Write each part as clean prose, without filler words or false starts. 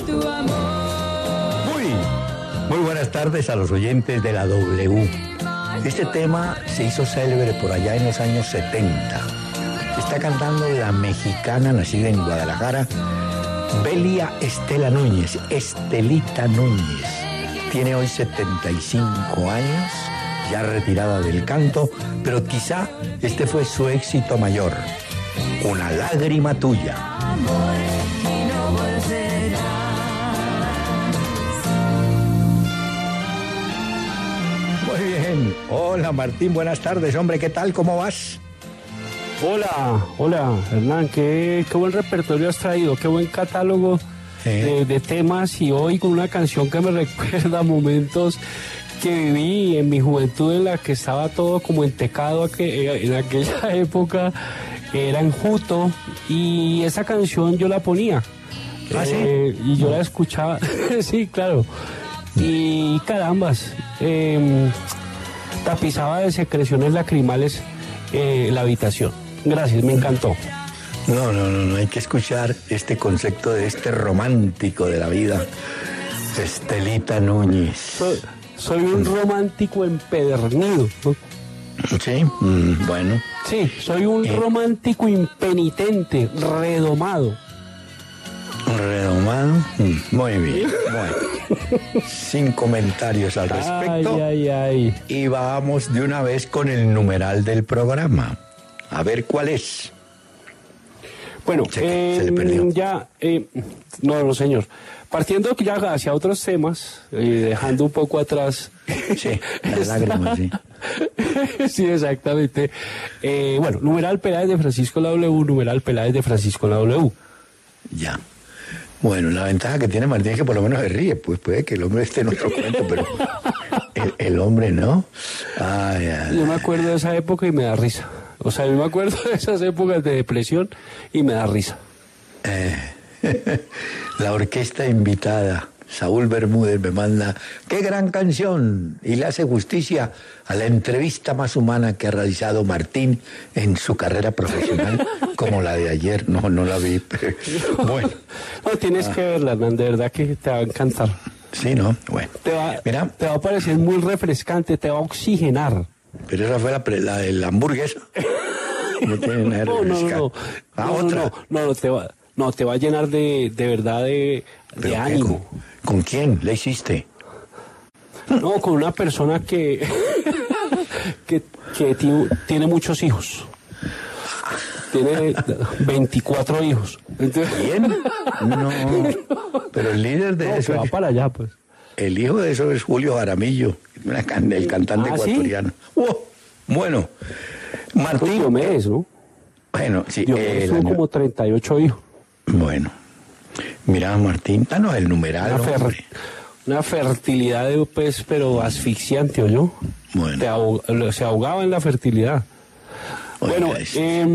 Muy buenas tardes a los oyentes de la W. Este tema se hizo célebre por allá en los años 70. Está cantando la mexicana nacida en Guadalajara, Belia Estela Núñez, Estelita Núñez. Tiene hoy 75 años, ya retirada del canto, pero quizá este fue su éxito mayor, Una lágrima tuya. Muy bien. Hola Martín, buenas tardes, hombre, ¿qué tal? ¿Cómo vas? Hola, Hernán, qué buen repertorio has traído, qué buen catálogo de temas, y hoy con una canción que me recuerda momentos que viví en mi juventud, en la que estaba todo como entecado, en aquella época era enjuto, y esa canción yo la ponía. ¿Ah, sí? Y yo la escuchaba, sí, claro, y carambas, tapizaba de secreciones lacrimales la habitación. Gracias, me encantó. No, hay que escuchar este concepto de este romántico de la vida, Estelita Núñez. Soy un romántico empedernido, ¿no? Sí, bueno. Sí, soy un romántico impenitente, redomado. Redomado, muy bien, bueno. Sin comentarios al respecto. Ay. Y vamos de una vez con el numeral del programa. A ver cuál es. Bueno, se le perdió. No, señor. Partiendo ya hacia otros temas, dejando un poco atrás. Sí, las lágrimas, sí. Sí, exactamente. Bueno, numeral Peláez de Francisco en la W, numeral Peláez de Francisco en la W. Ya. Bueno, la ventaja que tiene Martín es que por lo menos se ríe, pues puede que el hombre esté en otro cuento, pero el hombre no. Yo me acuerdo de esa época y me da risa. O sea, yo me acuerdo de esas épocas de depresión y me da risa. La orquesta invitada, Saúl Bermúdez, me manda, ¡qué gran canción! Y le hace justicia a la entrevista más humana que ha realizado Martín en su carrera profesional, como la de ayer. No la vi, pero bueno. No, tienes que verla, Hernán, de verdad que te va a encantar. Sí, ¿no? Bueno. Te va a parecer muy refrescante, te va a oxigenar. Pero esa fue la de la hamburguesa. No tiene nada de refrescante. No, te va a llenar de verdad de ánimo. ¿Con quién le hiciste? No, con una persona que tiene muchos hijos. Tiene 24 hijos. ¿Quién? No, pero el líder de eso... va para allá, pues. El hijo de eso es Julio Jaramillo, el cantante ecuatoriano. ¿Sí? Bueno, Martín... Diomedes, ¿no? Bueno, sí. Diomedes tuvo como 38 hijos. Bueno, mira, Martín, danos el numeral. Una fertilidad, pues, pero asfixiante, ¿o yo? Bueno. Se ahogaba en la fertilidad. Oiga, bueno,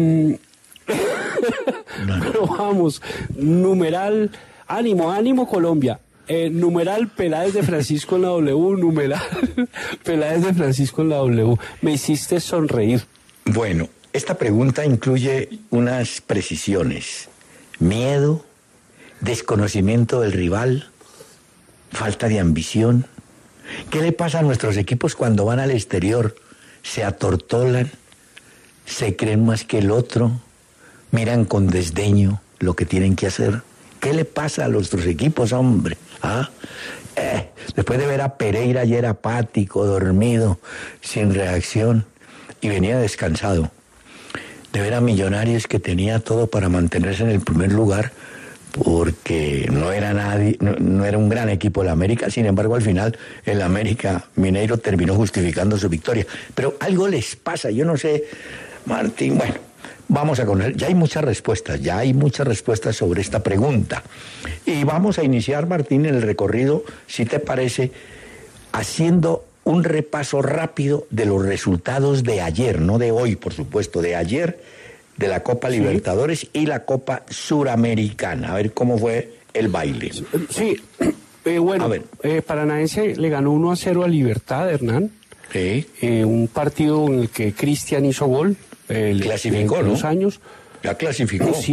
pero vamos, numeral, ánimo Colombia. Numeral Peláez de Francisco en la W, numeral Peláez de Francisco en la W. Me hiciste sonreír. Bueno, esta pregunta incluye unas precisiones. Miedo, desconocimiento del rival, falta de ambición. ¿Qué le pasa a nuestros equipos cuando van al exterior? Se atortolan, se creen más que el otro, miran con desdeño lo que tienen que hacer. ¿Qué le pasa a nuestros equipos, hombre? Después de ver a Pereira ayer apático, dormido, sin reacción, y venía descansado. De ver a Millonarios que tenía todo para mantenerse en el primer lugar, porque no era nadie, no era un gran equipo el América. Sin embargo, al final el América Mineiro terminó justificando su victoria. Pero algo les pasa, yo no sé, Martín. Bueno, vamos a conocer, ya hay muchas respuestas sobre esta pregunta. Y vamos a iniciar, Martín, el recorrido, si te parece, haciendo un repaso rápido de los resultados de ayer, no de hoy, por supuesto, de ayer, de la Copa Libertadores y la Copa Suramericana. A ver cómo fue el baile. Sí, bueno, Paranaense le ganó 1-0 a Libertad, Hernán. Sí. Un partido en el que Cristian hizo gol. Clasificó, ¿no? Años. Ya clasificó. Sí,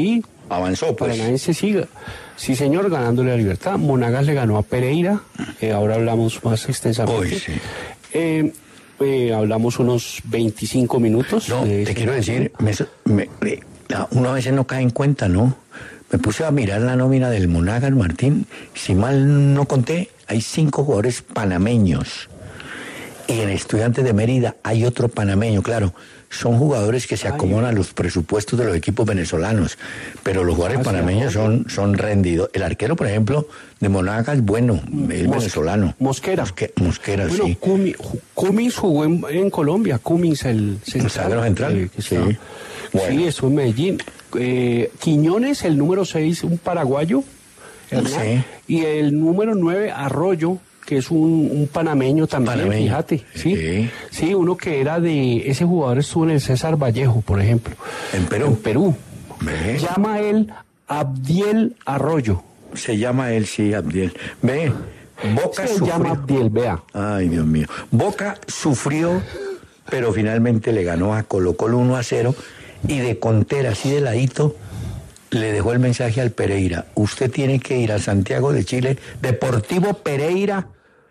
Avanzó, pues. Paranaense siga. Sí, señor, ganándole a Libertad. Monagas le ganó a Pereira. Ahora hablamos más extensamente. Uy, sí. Hablamos unos 25 minutos. No, te quiero decir, uno a veces no cae en cuenta, ¿no? Me puse a mirar la nómina del Monagas, Martín. Si mal no conté, hay 5 jugadores panameños. Y en Estudiantes de Mérida hay otro panameño, claro. Son jugadores que se acomodan a los presupuestos de los equipos venezolanos. Pero los jugadores panameños son rendidos. El arquero, por ejemplo, de Monagas, bueno, es venezolano. Mosquera. Mosquera, bueno, sí. Cummins jugó en Colombia. Cummins, el central. Sí. Bueno. Sí, eso en Medellín. Quiñones, el número 6, un paraguayo. Sí. Y el número 9, Arroyo, que es un panameño también, fíjate. Sí, uno que era ese jugador estuvo en el César Vallejo, por ejemplo. ¿En Perú? Llama él Abdiel Arroyo. Se llama él, sí, Abdiel. Boca se llama Abdiel, vea. Ay, Dios mío. Boca sufrió, pero finalmente le ganó a Colo-Colo 1-0, y de contera, así de ladito, le dejó el mensaje al Pereira: usted tiene que ir a Santiago de Chile, Deportivo Pereira,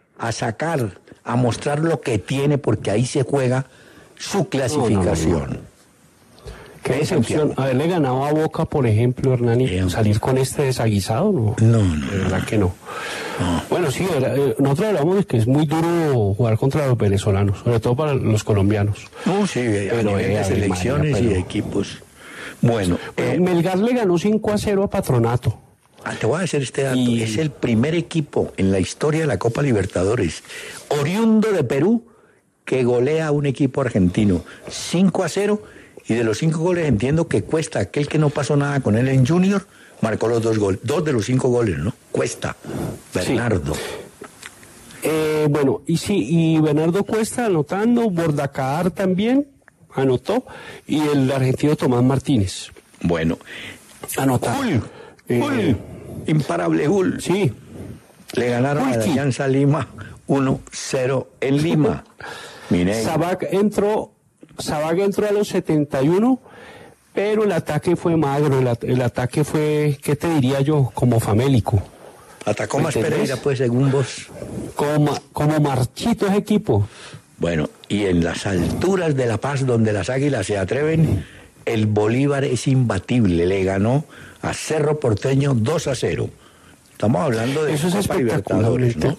a mostrar lo que tiene, porque ahí se juega su clasificación. Qué decepción. Haberle ganado a Boca, por ejemplo, Hernani, salir con este desaguisado, ¿no? No. De verdad que no. Bueno, sí, nosotros hablamos de que es muy duro jugar contra los venezolanos, sobre todo para los colombianos. No, sí, a nivel de selecciones y de equipos. Bueno. Melgar le ganó 5-0 a Patronato. Te voy a decir este dato. Es el primer equipo en la historia de la Copa Libertadores, oriundo de Perú, que golea a un equipo argentino 5-0, y de los 5 goles entiendo que Cuesta, aquel que no pasó nada con él en Junior, marcó los 2 goles. 2 de los 5 goles, ¿no? Cuesta, Bernardo. Sí. Bueno, y Bernardo Cuesta anotando, Bordacar también anotó, y el argentino Tomás Martínez. Bueno. Anotó. Gul. Imparable Gul. Sí. Le ganaron a Alianza Lima 1-0 en Lima. Sabac entró a los 71, pero el ataque fue magro, el ataque fue, ¿qué te diría yo? Como famélico. Atacó más Pereira, pues, según vos. Como marchito ese equipo. Bueno, y en las alturas de La Paz, donde las Águilas se atreven, el Bolívar es imbatible. Le ganó a Cerro Porteño 2-0. Estamos hablando de eso es Copa Libertadores, ¿no?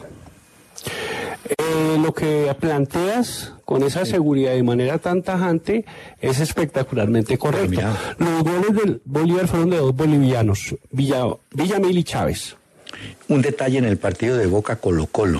Lo que planteas con esa seguridad de manera tan tajante es espectacularmente correcto. Los goles del Bolívar fueron de 2 bolivianos, Villamil y Chávez. Un detalle en el partido de Boca Colo-Colo: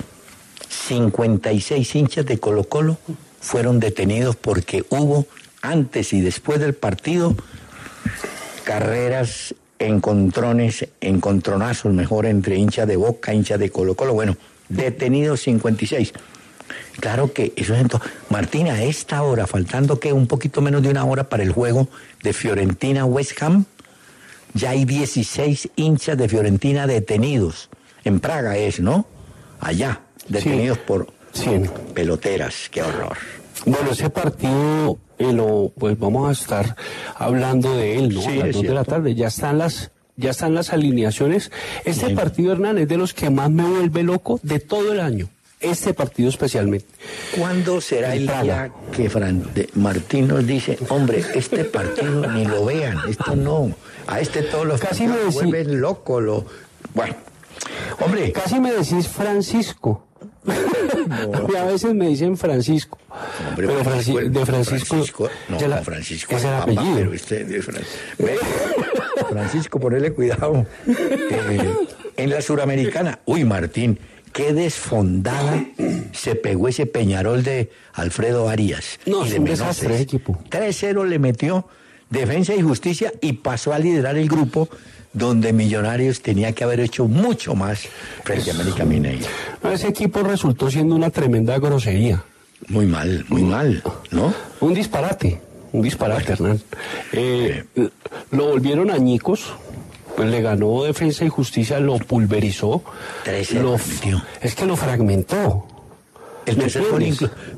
56 hinchas de Colo-Colo fueron detenidos porque hubo, antes y después del partido, carreras, encontronazos mejor, entre hinchas de Boca, hinchas de Colo-Colo. Bueno, detenidos 56. Claro que eso es entonces. Martín, a esta hora, faltando que un poquito menos de una hora para el juego de Fiorentina-West Ham, ya hay 16 hinchas de Fiorentina detenidos. En Praga es, ¿no? Allá, detenidos por peloteras. Qué horror. Bueno, ese partido, pues vamos a estar hablando de él, ¿no? Sí, a las 2 de la tarde. Ya están las alineaciones. Este partido, Hernán, es de los que más me vuelve loco de todo el año. Este partido especialmente. ¿Cuándo será el día que Martín nos dice: hombre, este partido ni lo vean, esto no, a todos los casi me vuelven loco? Bueno, hombre. Casi me decís Francisco. No. A veces me dicen Francisco. Hombre, pero Francisco. No, Francisco es el apellido. Pero Francisco, ponele cuidado. En la Suramericana, Martín, qué desfondada se pegó ese Peñarol de Alfredo Arias. No, y de un desastre, equipo. 3-0 le metió Defensa y Justicia y pasó a liderar el grupo, donde Millonarios tenía que haber hecho mucho más frente a América Mineiro. Ese equipo resultó siendo una tremenda grosería. Muy mal, ¿no? Un disparate, Hernán. Lo volvieron añicos. Pues le ganó Defensa y Justicia, lo pulverizó. Es que lo fragmentó. El tercer gol,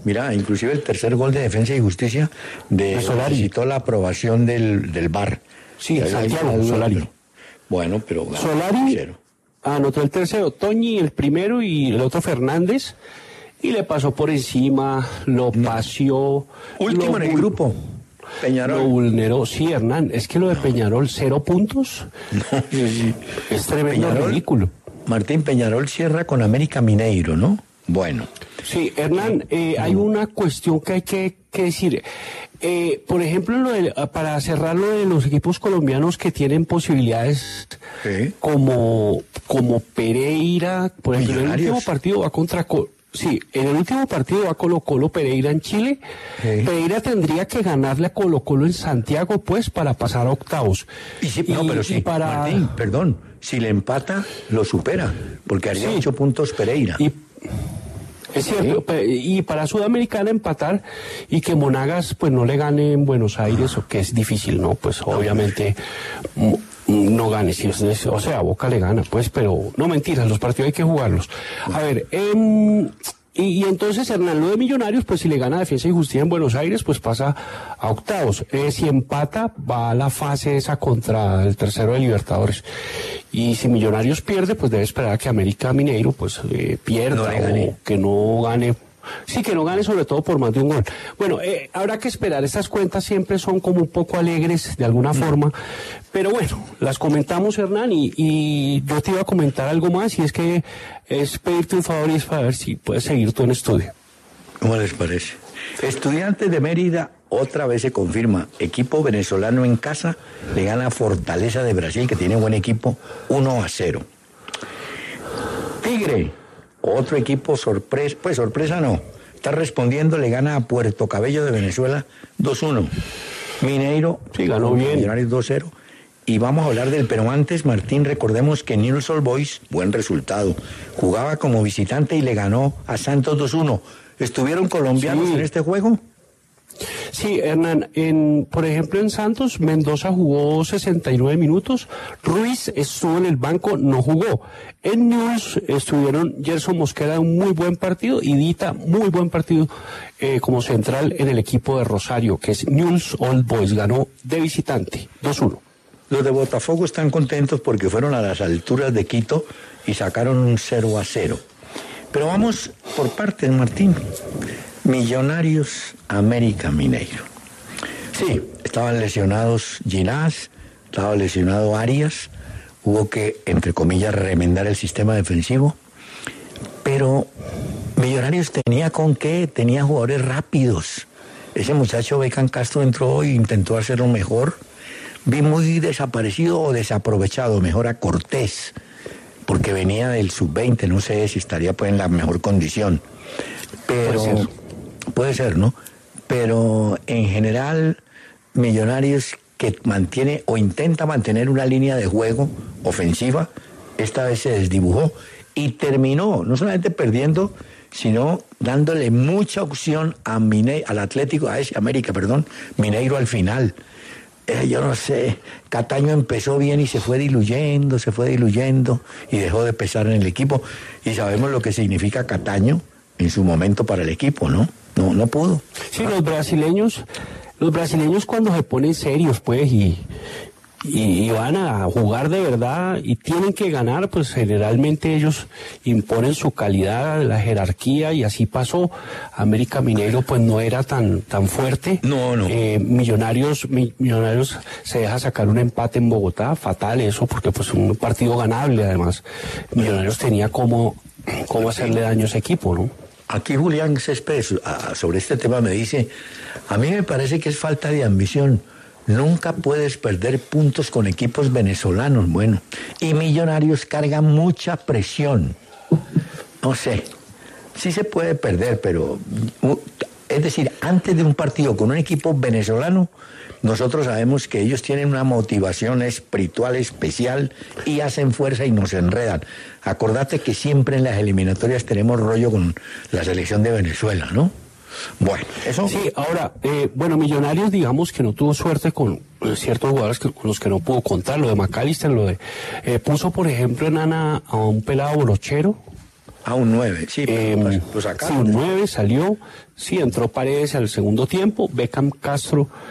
inclusive el tercer gol de Defensa y Justicia necesitó la aprobación del VAR. Sí, Santiago Solari. Bueno, pero Solari anotó el tercero, Toñi el primero y el otro Fernández, y le pasó por encima, lo paseó. Último en el grupo. Peñarol. Lo vulneró, sí, Hernán, es que lo de Peñarol, 0 puntos. No, sí. Es tremendo, ridículo. Martín, Peñarol cierra con América Mineiro, ¿no? Bueno. Sí, Hernán, hay una cuestión que hay que decir. Por ejemplo, para cerrar lo de los equipos colombianos que tienen posibilidades, ¿sí? como Pereira, por ejemplo, en el último partido va contra... Sí, en el último partido va Colo-Colo Pereira en Chile. Sí. Pereira tendría que ganarle a Colo-Colo en Santiago, pues, para pasar a octavos. Martín, perdón, si le empata, lo supera, porque haría 8 puntos Pereira. Es cierto, y para Sudamericana empatar y que Monagas pues no le gane en Buenos Aires, o que es difícil, ¿no? Pues obviamente no gane, o sea, Boca le gana, pues, pero no, mentiras, los partidos hay que jugarlos. A ver, y entonces Hernán, lo de Millonarios, pues si le gana Defensa y Justicia en Buenos Aires, pues pasa a octavos. Si empata, va a la fase esa contra el tercero de Libertadores. Y si Millonarios pierde, pues debe esperar a que América Mineiro pues pierda o que no gane. Sí, que no gane, sobre todo por más de un gol. Bueno, habrá que esperar. Estas cuentas siempre son como un poco alegres de alguna forma, pero bueno, las comentamos, Hernán, y yo te iba a comentar algo más, y es que es pedirte un favor y es para ver si puedes seguir tú en estudio. ¿Cómo les parece? Estudiantes de Mérida, otra vez se confirma, equipo venezolano en casa, le gana a Fortaleza de Brasil, que tiene buen equipo, 1-0. Tigre, otro equipo sorpresa no, está respondiendo, le gana a Puerto Cabello de Venezuela 2-1. Mineiro, sí, ganó bien. Millonarios 2-0. Y vamos a hablar pero antes, Martín, recordemos que Newell's Old Boys, buen resultado, jugaba como visitante y le ganó a Santos 2-1. ¿Estuvieron colombianos en este juego? Sí, Hernán, por ejemplo en Santos, Mendoza jugó 69 minutos, Ruiz estuvo en el banco, no jugó. En Newell's estuvieron Gerson Mosquera, un muy buen partido, y Dita, muy buen partido como central en el equipo de Rosario, que es Newell's Old Boys, ganó de visitante, 2-1. Los de Botafogo están contentos porque fueron a las alturas de Quito y sacaron un 0-0. Pero vamos por partes, Martín. Millonarios, América Mineiro. Sí, estaban lesionados Ginás, estaba lesionado Arias, hubo que, entre comillas, remendar el sistema defensivo, pero Millonarios tenía con qué, tenía jugadores rápidos. Ese muchacho Beckham Castro entró e intentó hacerlo mejor. Vi muy desaparecido o desaprovechado, mejor a Cortés, porque venía del sub-20, no sé si estaría pues en la mejor condición. Pero puede ser, ¿no? Pero en general, Millonarios, que mantiene o intenta mantener una línea de juego ofensiva, esta vez se desdibujó y terminó no solamente perdiendo, sino dándole mucha opción al Atlético, a ese América, Mineiro al final. Yo no sé, Cataño empezó bien y se fue diluyendo y dejó de pesar en el equipo. Y sabemos lo que significa Cataño en su momento para el equipo, ¿no? No pudo. Sí, los brasileños cuando se ponen serios, pues, y van a jugar de verdad y tienen que ganar, pues generalmente ellos imponen su calidad, la jerarquía, y así pasó. América Mineiro pues no era tan fuerte. No. Millonarios se deja sacar un empate en Bogotá, fatal eso, porque pues un partido ganable además. Millonarios tenía cómo hacerle daño a ese equipo, ¿no? Aquí Julián Céspedes sobre este tema me dice, a mí me parece que es falta de ambición. Nunca puedes perder puntos con equipos venezolanos, bueno. Y Millonarios carga mucha presión. No sé, sí se puede perder, pero... Es decir, antes de un partido con un equipo venezolano, nosotros sabemos que ellos tienen una motivación espiritual especial y hacen fuerza y nos enredan. Acordate que siempre en las eliminatorias tenemos rollo con la selección de Venezuela, ¿no? Bueno, eso... Sí, ahora, Millonarios, digamos que no tuvo suerte con ciertos jugadores con los que no pudo contar. Lo de McAllister, puso, por ejemplo, en Ana a un pelado bolochero. A un 9, sí, lo sacaron. Sí, un 9 salió, sí, entró Paredes al segundo tiempo, Beckham Castro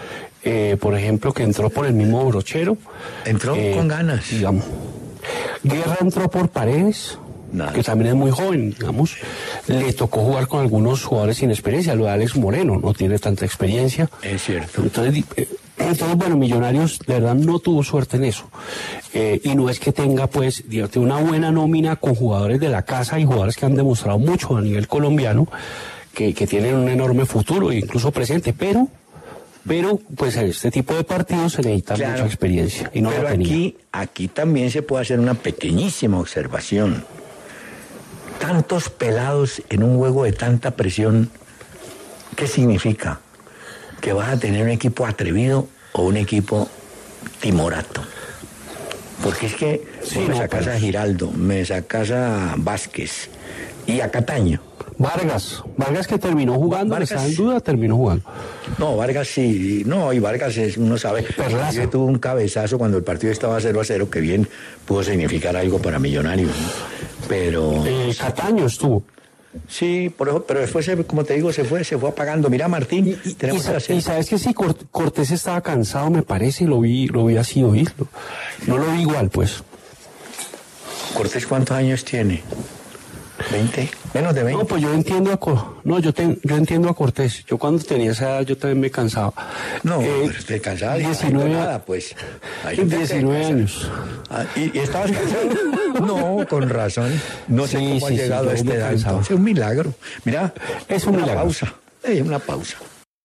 por ejemplo, que entró por el mismo Brochero. Entró con ganas. Digamos. Guerra entró por Paredes, que también es muy joven, digamos. Le tocó jugar con algunos jugadores sin experiencia. Lo de Alex Moreno no tiene tanta experiencia. Es cierto. Entonces, bueno, Millonarios de verdad no tuvo suerte en eso. Y no es que tenga, pues, digamos, una buena nómina con jugadores de la casa y jugadores que han demostrado mucho a nivel colombiano, que tienen un enorme futuro e incluso presente, pero pues en este tipo de partidos se necesita mucha experiencia y no la tenía. Aquí también se puede hacer una pequeñísima observación. Tantos pelados en un juego de tanta presión, ¿qué significa? Que vas a tener un equipo atrevido o un equipo timorato. Porque es que me sacas a Giraldo, me sacas a Vázquez y a Cataño. Vargas que terminó jugando, está en duda, terminó jugando. No, Vargas sí, no, y Vargas uno sabe. Perlaza tuvo un cabezazo cuando el partido estaba 0-0, que bien pudo significar algo para Millonarios, ¿no? Pero... Cataño estuvo. Sí, pero después, como te digo, se fue apagando. Mira, Martín, tenemos que hacer... Y sabes que sí, Cortés estaba cansado, me parece, y lo vi así oírlo. No lo vi igual, pues. ¿Cortés cuántos años tiene? ¿20? Menos de 20. No, pues yo entiendo yo entiendo a Cortés. Yo cuando tenía esa edad, yo también me cansaba. No, pero estoy cansado. 19 nada, pues. 19 años. ¿Y estabas cansado? No, con razón. No sé cómo ha llegado a esta edad. Entonces, es un milagro. Mira, es un milagro. Una pausa.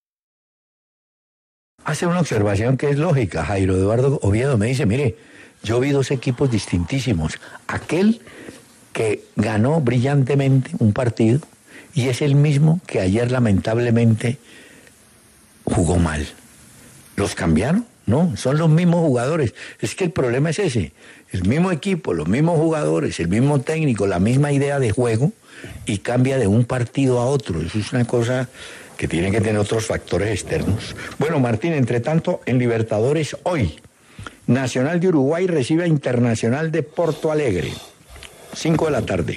Hace una observación que es lógica. Jairo Eduardo Oviedo me dice, mire, yo vi dos equipos distintísimos. Aquel que ganó brillantemente un partido y es el mismo que ayer lamentablemente jugó mal. ¿Los cambiaron? No, son los mismos jugadores. Es que el problema es ese, el mismo equipo, los mismos jugadores, el mismo técnico, la misma idea de juego y cambia de un partido a otro. Eso es una cosa que tiene que tener otros factores externos. Bueno, Martín, entre tanto, en Libertadores hoy, Nacional de Uruguay recibe a Internacional de Porto Alegre. 5 de la tarde.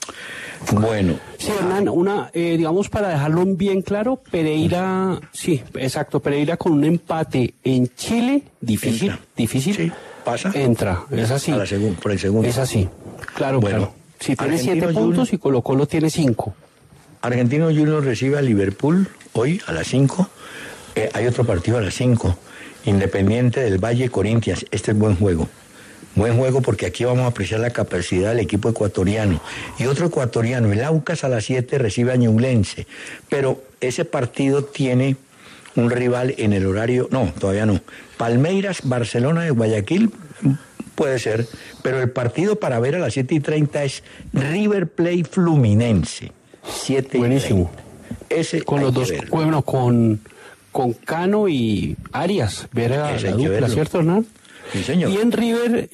Bueno. Sí, Hernán, digamos para dejarlo bien claro, Pereira, sí, exacto, Pereira con un empate en Chile, difícil. Sí, pasa. Entra, es así. Por el segundo. Es así, claro, bueno, claro. Si tiene 7 puntos y Colo-Colo tiene 5. Argentino Junior recibe a Liverpool hoy a las 5. Hay otro partido a las 5. Independiente del Valle, Corinthians. Este es buen juego. Buen juego porque aquí vamos a apreciar la capacidad del equipo ecuatoriano. Y otro ecuatoriano, el Aucas a las 7 recibe a Ñublense. Pero ese partido tiene un rival en el horario... No, todavía no. Palmeiras, Barcelona de Guayaquil, puede ser. Pero el partido para ver a las 7:30 es River Plate Fluminense. 7:30. Buenísimo. Ese con los dos, bueno, con Cano y Arias. Ver a la dupla, ¿cierto, Hernán? Sí, señor. Y en River,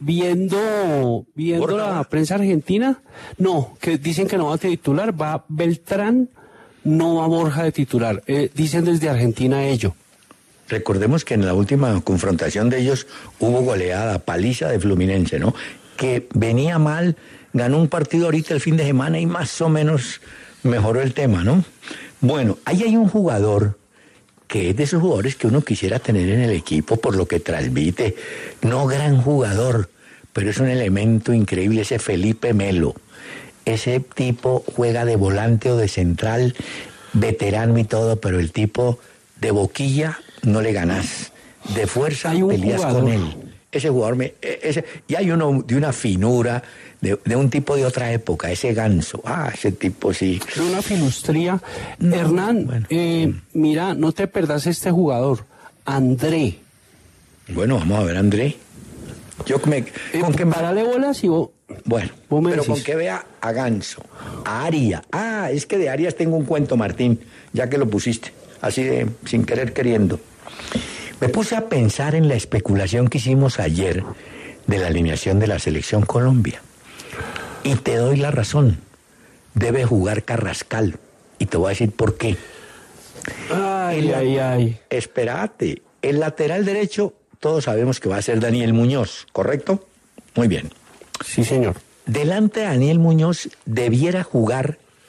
viendo la prensa argentina, no, que dicen que no va a titular, va Beltrán, no va Borja de titular. Dicen desde Argentina ello. Recordemos que en la última confrontación de ellos hubo goleada, paliza de Fluminense, ¿no? Que venía mal, ganó un partido ahorita el fin de semana y más o menos mejoró el tema, ¿no? Bueno, ahí hay un jugador que es de esos jugadores que uno quisiera tener en el equipo por lo que transmite. No gran jugador, pero es un elemento increíble, ese Felipe Melo. Ese tipo juega de volante o de central, veterano y todo, pero el tipo de boquilla no le ganas. De fuerza peleas con él. Ese jugador, y hay uno de una finura, de un tipo de otra época, ese Ganso. Ese tipo sí. De una filustría. No, Hernán, bueno. Mira, no te perdas este jugador, André. Bueno, vamos a ver, André. Con que parale bolas y vos... Bueno, pero decís. Con que vea a Ganso, a Aria. Es que de Arias tengo un cuento, Martín, ya que lo pusiste, así de sin querer queriendo. Me puse a pensar en la especulación que hicimos ayer de la alineación de la Selección Colombia. Y te doy la razón. Debe jugar Carrascal. Y te voy a decir por qué. Ay. Espérate. El lateral derecho, todos sabemos que va a ser Daniel Muñoz, ¿correcto? Muy bien. Sí, señor. Delante de Daniel Muñoz debiera jugar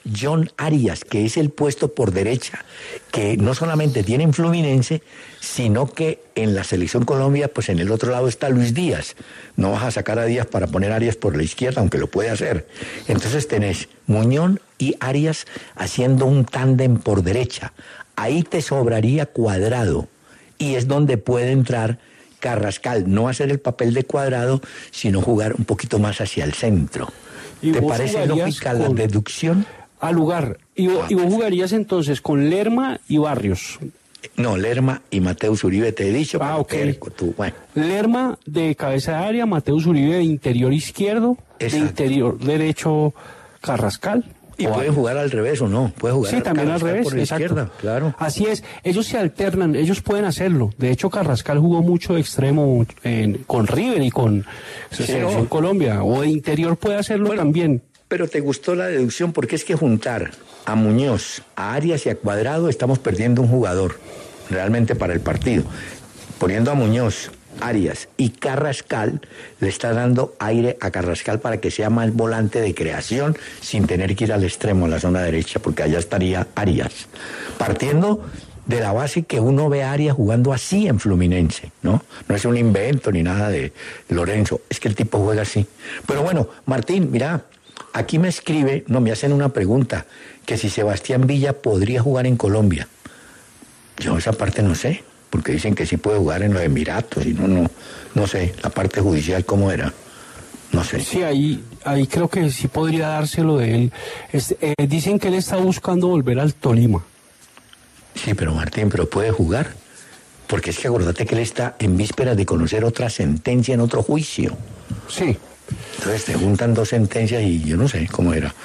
John Arias, que es el puesto por derecha, que no solamente tiene en Fluminense, sino que en la Selección Colombia, pues en el otro lado está Luis Díaz. No vas a sacar a Díaz para poner a Arias por la izquierda, aunque lo puede hacer. Entonces tenés Muñón y Arias haciendo un tándem por derecha. Ahí te sobraría Cuadrado, y es donde puede entrar Carrascal, no hacer el papel de Cuadrado, sino jugar un poquito más hacia el centro. ¿Te parece lógica la deducción? Al lugar. ¿Y vos jugarías entonces con Lerma y Barrios? No, Lerma y Mateus Uribe, te he dicho. Ok. Bueno. Lerma de cabeza de área, Mateus Uribe de interior izquierdo, exacto. De interior derecho Carrascal. Y pueden jugar al revés o no, puede jugar también al revés, por la izquierda, claro. Así es, ellos se alternan, ellos pueden hacerlo. De hecho, Carrascal jugó mucho de extremo con River y con Selección Colombia, o de interior puede hacerlo también. Pero te gustó la deducción, porque es que juntar a Muñoz, a Arias y a Cuadrado, estamos perdiendo un jugador realmente para el partido. Poniendo a Muñoz, Arias y Carrascal, le está dando aire a Carrascal para que sea más volante de creación sin tener que ir al extremo, a la zona derecha, porque allá estaría Arias. Partiendo de la base que uno ve a Arias jugando así en Fluminense, ¿no? No es un invento ni nada de Lorenzo, es que el tipo juega así. Pero bueno, Martín, mira, aquí me hacen una pregunta, que si Sebastián Villa podría jugar en Colombia. Yo esa parte no sé, porque dicen que sí puede jugar en los Emiratos, y no sé, la parte judicial cómo era, no sé. Sí, ahí creo que sí podría dárselo de él. Dicen que él está buscando volver al Tolima. Sí, pero Martín, pero puede jugar, porque es que acordate que él está en vísperas de conocer otra sentencia en otro juicio. Sí. Entonces te juntan dos sentencias y yo no sé cómo era,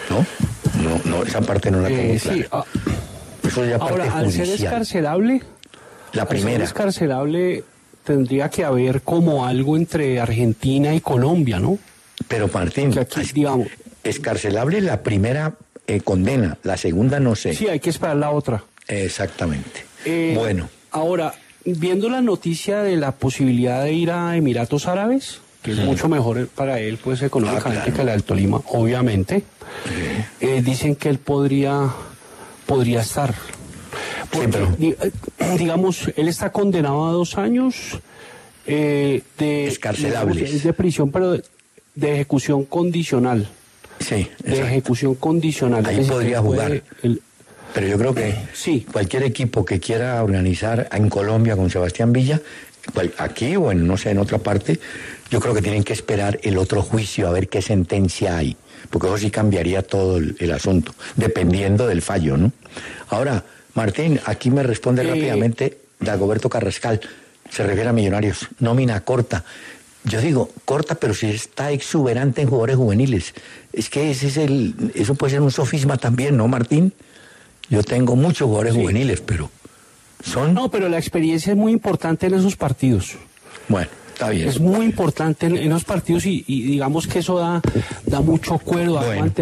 ¿no? Esa parte no la tengo clara. Sí, eso ya parte ahora, judicial. Al ser escarcelable... La primera. Al ser escarcelable tendría que haber como algo entre Argentina y Colombia, ¿no? Pero Martín, que aquí, digamos, escarcelable la primera condena, la segunda no sé. Sí, hay que esperar la otra. Exactamente. Bueno. Ahora, viendo la noticia de la posibilidad de ir a Emiratos Árabes, que es mucho mejor para él, pues económicamente que la del Tolima, obviamente, dicen que él podría estar... Porque, digamos, él está condenado a 2 años de escarcelables. De prisión, pero de ejecución condicional. Sí, de ejecución condicional. Ahí podría jugar. Pero yo creo que cualquier equipo que quiera organizar en Colombia con Sebastián Villa, aquí o en otra parte, yo creo que tienen que esperar el otro juicio a ver qué sentencia hay, porque eso sí cambiaría todo el asunto, dependiendo del fallo, ¿no? Ahora, Martín, aquí me responde rápidamente Dagoberto Carrascal, se refiere a Millonarios, nómina corta. Yo digo, corta, pero si está exuberante en jugadores juveniles. Es que eso puede ser un sofisma también, ¿no, Martín? Yo tengo muchos jugadores juveniles, pero son... No, pero la experiencia es muy importante en esos partidos. Bueno, está bien. Es muy importante en los partidos y digamos que eso da mucho cuero,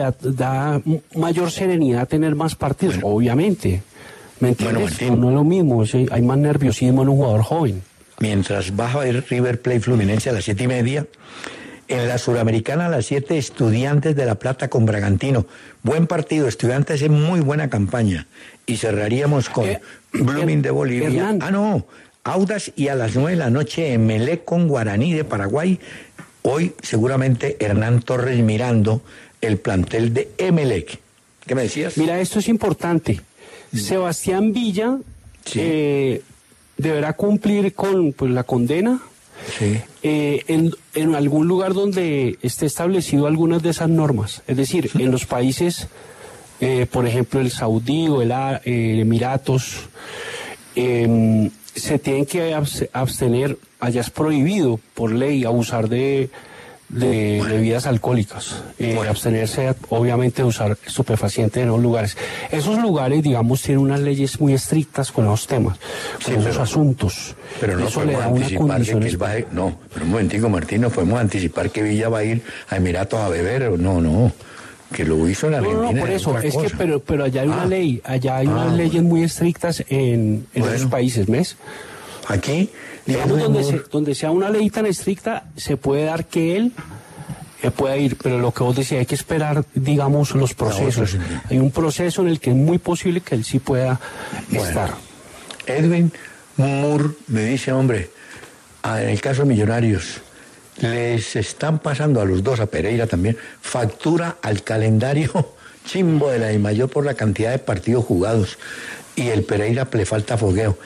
da mayor serenidad tener más partidos, obviamente. ¿Me entiendes? Martín, no es lo mismo, hay más nerviosismo en un jugador joven. Mientras vas a ver River Plate Fluminense a las 7:30, en la Suramericana a las 7, Estudiantes de La Plata con Bragantino. Buen partido, Estudiantes en muy buena campaña. Y cerraríamos con Blooming de Bolivia. Audax, y a las 9 de la noche Emelec con Guaraní de Paraguay. Hoy seguramente Hernán Torres mirando el plantel de Emelec. ¿Qué me decías? Mira, esto es importante. Sebastián Villa deberá cumplir con la condena en algún lugar donde esté establecido algunas de esas normas. Es decir, en los países, por ejemplo, el Saudí o el Emiratos, se tienen que abstener, allá es prohibido por ley abusar de bebidas alcohólicas, abstenerse obviamente de usar estupefacientes en los lugares. Esos lugares, digamos, tienen unas leyes muy estrictas con esos temas, con esos asuntos. Pero no eso le podemos da una anticipar de condición. que él va a... No, pero un momentico, Martín, no podemos anticipar que Villa va a ir a Emiratos a beber. No, que lo hizo en Argentina. No, por eso, es que, pero allá hay una ley, allá hay unas leyes muy estrictas en esos países, ¿ves? Aquí... Digamos, donde sea una ley tan estricta, se puede dar que él pueda ir, pero lo que vos decías, hay que esperar, digamos, los procesos. Hay un proceso en el que es muy posible que él sí pueda estar. Edwin Moore me dice, hombre, en el caso de Millonarios, les están pasando a los dos, a Pereira también, factura al calendario chimbo de la DIMAYOR por la cantidad de partidos jugados, y el Pereira le falta fogueo.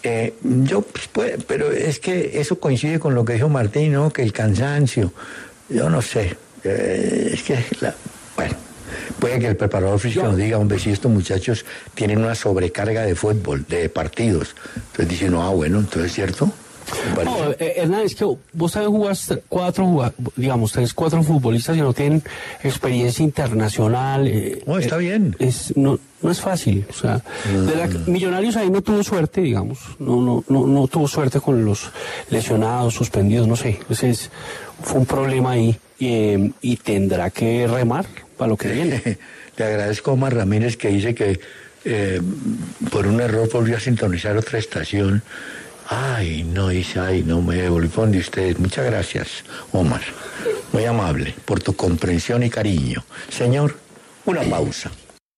Pero es que eso coincide con lo que dijo Martín, ¿no? Que el cansancio, yo no sé, es que, bueno, puede que el preparador físico nos diga, hombre, si estos muchachos tienen una sobrecarga de fútbol, de partidos, entonces dicen, no, bueno, entonces es cierto. No, Hernán, es que vos sabés jugar tenés cuatro futbolistas y no tienen experiencia internacional. Está bien. No es fácil. O sea, Millonarios ahí no tuvo suerte, digamos. No tuvo suerte con los lesionados, suspendidos, no sé. Entonces, fue un problema ahí y tendrá que remar para lo que viene. Le agradezco a Omar Ramírez que dice que por un error volvió a sintonizar otra estación. No me devolví de ustedes. Muchas gracias, Omar. Muy amable por tu comprensión y cariño. Señor, una pausa.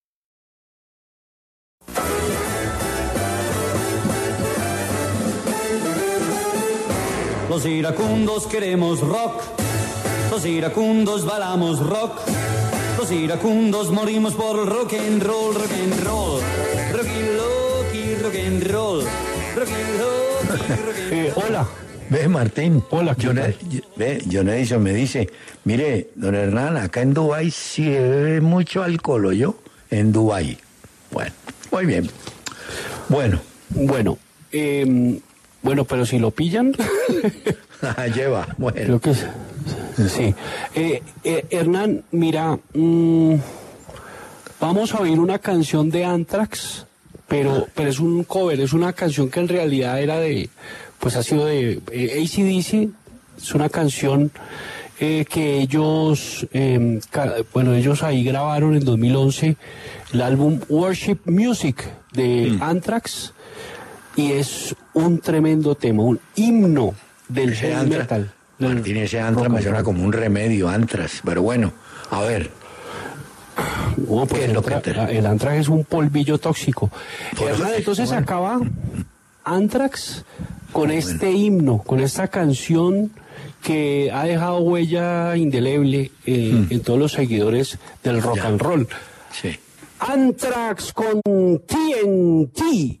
Los iracundos queremos rock, los iracundos bailamos rock, los iracundos morimos por el rock and roll, rock and roll, rock and roll, rock and roll. Hola. Ve, Martín. Hola, John Edison me dice, mire, don Hernán, acá en Dubái sí bebe mucho alcohol, ¿o yo? En Dubái. Bueno, muy bien. Bueno, pero si lo pillan... Lleva, bueno. Creo que sí. Hernán, mira, vamos a oír una canción de Anthrax, pero es un cover, es una canción que en realidad ha sido de AC/DC. Es una canción que ellos ahí grabaron en 2011 el álbum Worship Music de Anthrax, y es un tremendo tema, un himno del heavy metal. Martín, ese Anthrax me suena como un remedio, Anthrax, pero bueno, a ver. Pues el Anthrax es un polvillo tóxico. Entonces acaba Anthrax con este himno, con esta canción que ha dejado huella indeleble en todos los seguidores del rock and roll. Sí. Anthrax con TNT.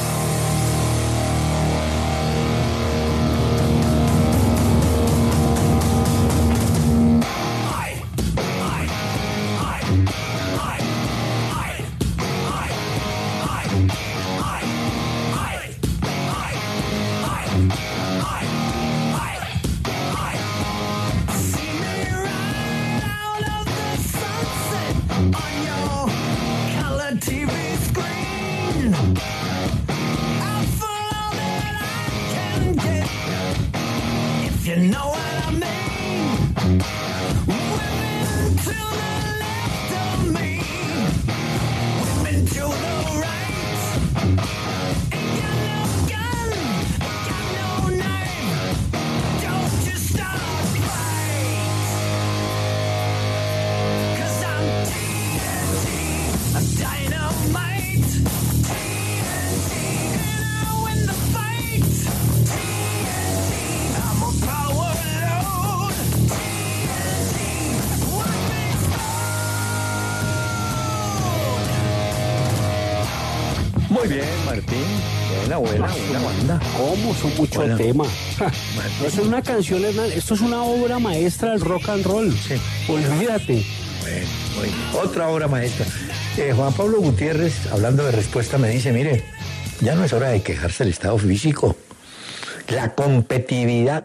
Muy bien, Martín. Buena banda. ¿Cómo? Son muchos temas. No es una canción, Hernán. Esto es una obra maestra del rock and roll. Sí. Olvídate. Bueno. Otra obra maestra. Juan Pablo Gutiérrez, hablando de respuesta, me dice, mire, ya no es hora de quejarse del estado físico. La competitividad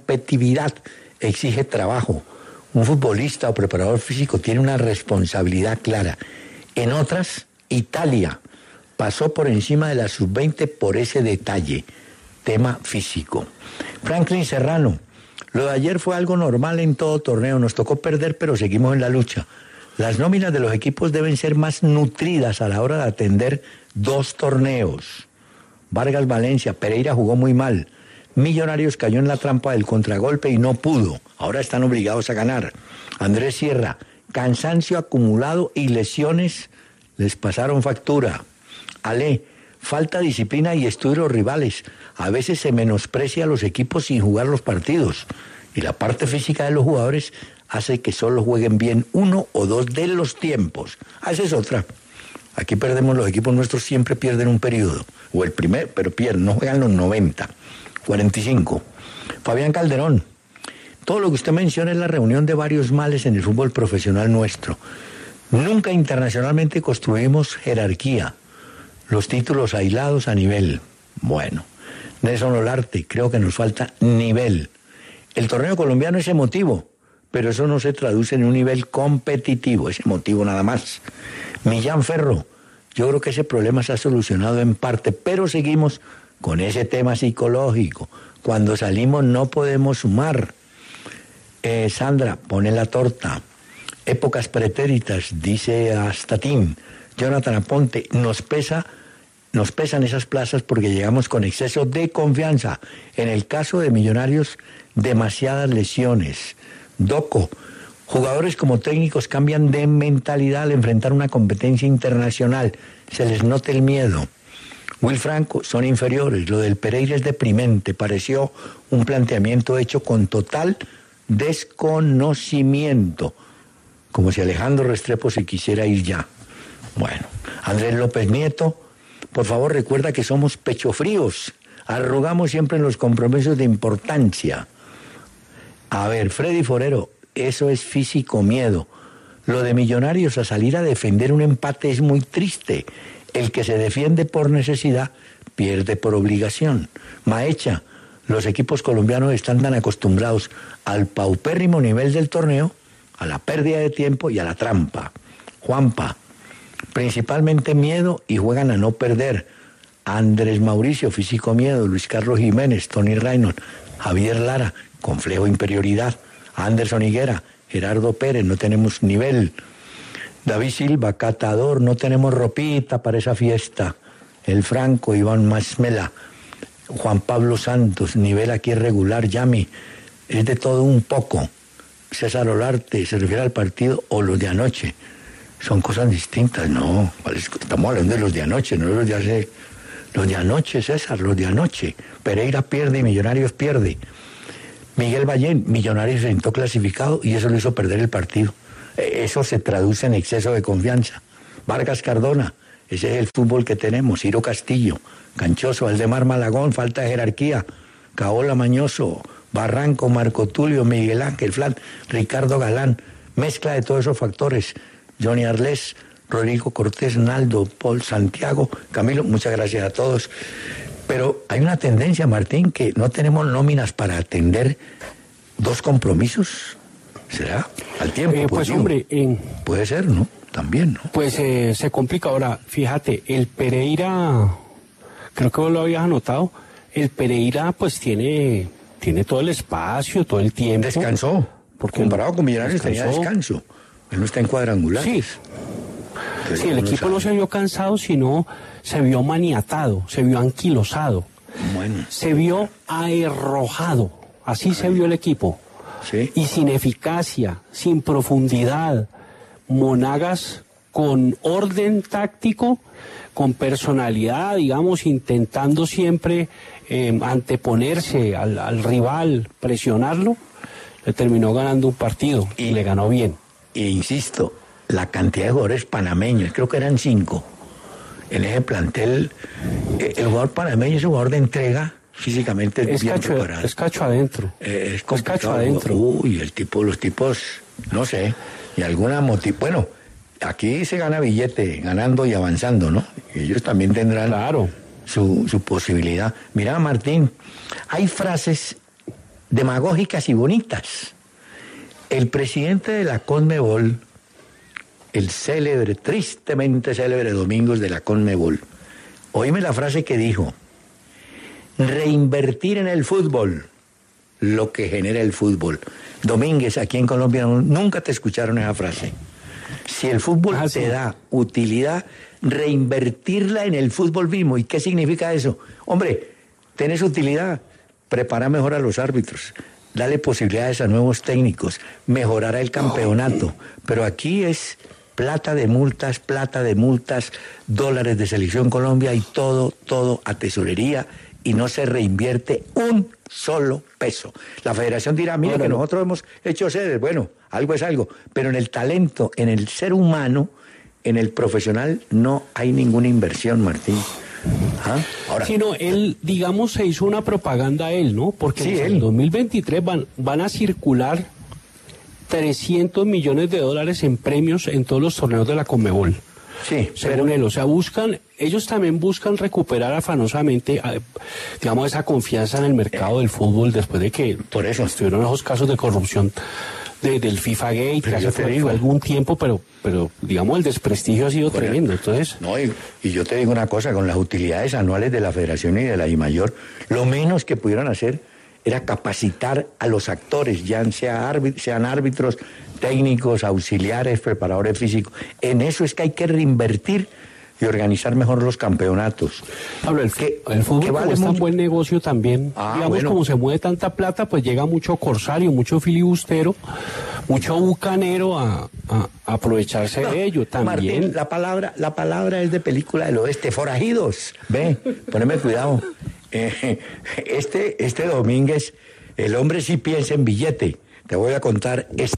exige trabajo. Un futbolista o preparador físico tiene una responsabilidad clara. En otras, Italia pasó por encima de la sub-20 por ese detalle, tema físico. Franklin Serrano, lo de ayer fue algo normal en todo torneo, nos tocó perder, pero seguimos en la lucha. Las nóminas de los equipos deben ser más nutridas a la hora de atender 2 torneos. Vargas Valencia, Pereira jugó muy mal. Millonarios cayó en la trampa del contragolpe y no pudo. Ahora están obligados a ganar. Andrés Sierra, cansancio acumulado y lesiones les pasaron factura. Ale, falta disciplina y estudio de los rivales. A veces se menosprecia a los equipos sin jugar los partidos. Y la parte física de los jugadores hace que solo jueguen bien uno o dos de los tiempos. Esa es otra. Aquí perdemos, los equipos nuestros siempre pierden un periodo. O el primer, pero pierden, no juegan los 90, 45. Fabián Calderón, todo lo que usted menciona es la reunión de varios males en el fútbol profesional nuestro. Nunca internacionalmente construimos jerarquía. Los títulos aislados a nivel. Bueno, Nelson Olarte, creo que nos falta nivel. El torneo colombiano es emotivo, pero eso no se traduce en un nivel competitivo, es emotivo nada más. Millán Ferro, yo creo que ese problema se ha solucionado en parte, pero seguimos con ese tema psicológico. Cuando salimos no podemos sumar. Sandra, pone la torta. Épocas pretéritas, dice Astatín. Jonathan Aponte, nos pesan esas plazas porque llegamos con exceso de confianza. En el caso de Millonarios, demasiadas lesiones. Doco, jugadores como técnicos cambian de mentalidad al enfrentar una competencia internacional. Se les nota el miedo. Will Franco, son inferiores. Lo del Pereira es deprimente. Pareció un planteamiento hecho con total desconocimiento. Como si Alejandro Restrepo se quisiera ir ya. Bueno, Andrés López Nieto, por favor recuerda que somos pechofríos. Arrogamos siempre en los compromisos de importancia. A ver, Freddy Forero, eso es físico miedo. Lo de Millonarios a salir a defender un empate es muy triste. El que se defiende por necesidad pierde por obligación. Maecha, los equipos colombianos están tan acostumbrados al paupérrimo nivel del torneo, a la pérdida de tiempo y a la trampa. Juanpa, principalmente miedo y juegan a no perder. Andrés Mauricio, físico miedo. Luis Carlos Jiménez, Tony Reynolds, Javier Lara, complejo inferioridad. Anderson Higuera, Gerardo Pérez, no tenemos nivel. David Silva, catador, no tenemos ropita para esa fiesta. El Franco, Iván Masmela, Juan Pablo Santos, nivel aquí regular. Yami, es de todo un poco. César Olarte, se refiere al partido o los de anoche. Son cosas distintas, no. Estamos hablando de los de anoche, no los de hace. Los de anoche, César, los de anoche. Pereira pierde y Millonarios pierde. Miguel Ballén, Millonarios se sentó clasificado y eso lo hizo perder el partido. Eso se traduce en exceso de confianza. Vargas Cardona, ese es el fútbol que tenemos. Ciro Castillo, Canchoso, Aldemar Malagón, falta de jerarquía. Caola Mañoso, Barranco, Marco Tulio, Miguel Ángel Flan, Ricardo Galán, mezcla de todos esos factores. Johnny Arles, Rodrigo Cortés, Naldo, Paul Santiago, Camilo, muchas gracias a todos. Pero hay una tendencia, Martín, que no tenemos nóminas para atender dos compromisos. ¿Será? Al tiempo. Pues hombre, puede ser, ¿no? También, ¿no? Pues se complica. Ahora, fíjate, el Pereira, creo que vos lo habías anotado, el Pereira pues tiene todo el espacio, todo el tiempo. Descansó. Porque comparado con Millonarios tenía descanso. Él no está en cuadrangular. Sí. Sí, el equipo no se vio cansado, sino se vio maniatado, se vio anquilosado. Bueno. Se vio aherrojado. Así se vio el equipo. Sí. Y sin eficacia, sin profundidad. Monagas con orden táctico, con personalidad, digamos, intentando siempre anteponerse al rival, presionarlo, le terminó ganando un partido y le ganó bien. E insisto, la cantidad de jugadores panameños, creo que eran 5, en ese plantel, el jugador panameño es un jugador de entrega, físicamente es bien preparado. Es cacho adentro. Es complicado. Es cacho adentro. Uy, los tipos, no sé, y alguna bueno, aquí se gana billete ganando y avanzando, ¿no? Ellos también tendrán claro su posibilidad. Mira, Martín, hay frases demagógicas y bonitas. El presidente de la CONMEBOL, el célebre, tristemente célebre Domingos de la CONMEBOL, oíme la frase que dijo: reinvertir en el fútbol lo que genera el fútbol. Domínguez, aquí en Colombia nunca te escucharon esa frase. Si el fútbol te da utilidad, reinvertirla en el fútbol mismo. ¿Y qué significa eso? Hombre, tenés utilidad, prepara mejor a los árbitros, dale posibilidades a nuevos técnicos, mejorará el campeonato. Pero aquí es plata de multas, dólares de Selección Colombia y todo a tesorería y no se reinvierte un solo peso. La federación dirá, mira que nosotros hemos hecho sedes, bueno, algo es algo, pero en el talento, en el ser humano, en el profesional, no hay ninguna inversión, Martín. ¿Ah? Ahora, sino él, digamos, se hizo una propaganda a él, ¿no? Porque sí, en 2023 van a circular 300 millones de dólares en premios en todos los torneos de la Conmebol. Sí, según él, o sea, ellos también buscan recuperar afanosamente, digamos, esa confianza en el mercado del fútbol después de que por eso estuvieron esos casos de corrupción del FIFA Gate, que hace fue algún tiempo, pero digamos el desprestigio ha sido tremendo. Entonces, no, y yo te digo una cosa, con las utilidades anuales de la Federación y de la DIMAYOR, lo menos que pudieron hacer era capacitar a los actores, ya sean árbitros, técnicos, auxiliares, preparadores físicos. En eso es que hay que reinvertir y organizar mejor los campeonatos. Pablo, el fútbol como vale es tan buen negocio también, digamos, como se mueve tanta plata, pues llega mucho corsario, mucho filibustero, mucho bucanero a aprovecharse de ello también. Martín, la palabra es de película del oeste, forajidos. Ve, poneme cuidado. Este Domínguez, el hombre sí piensa en billete. Te voy a contar esto.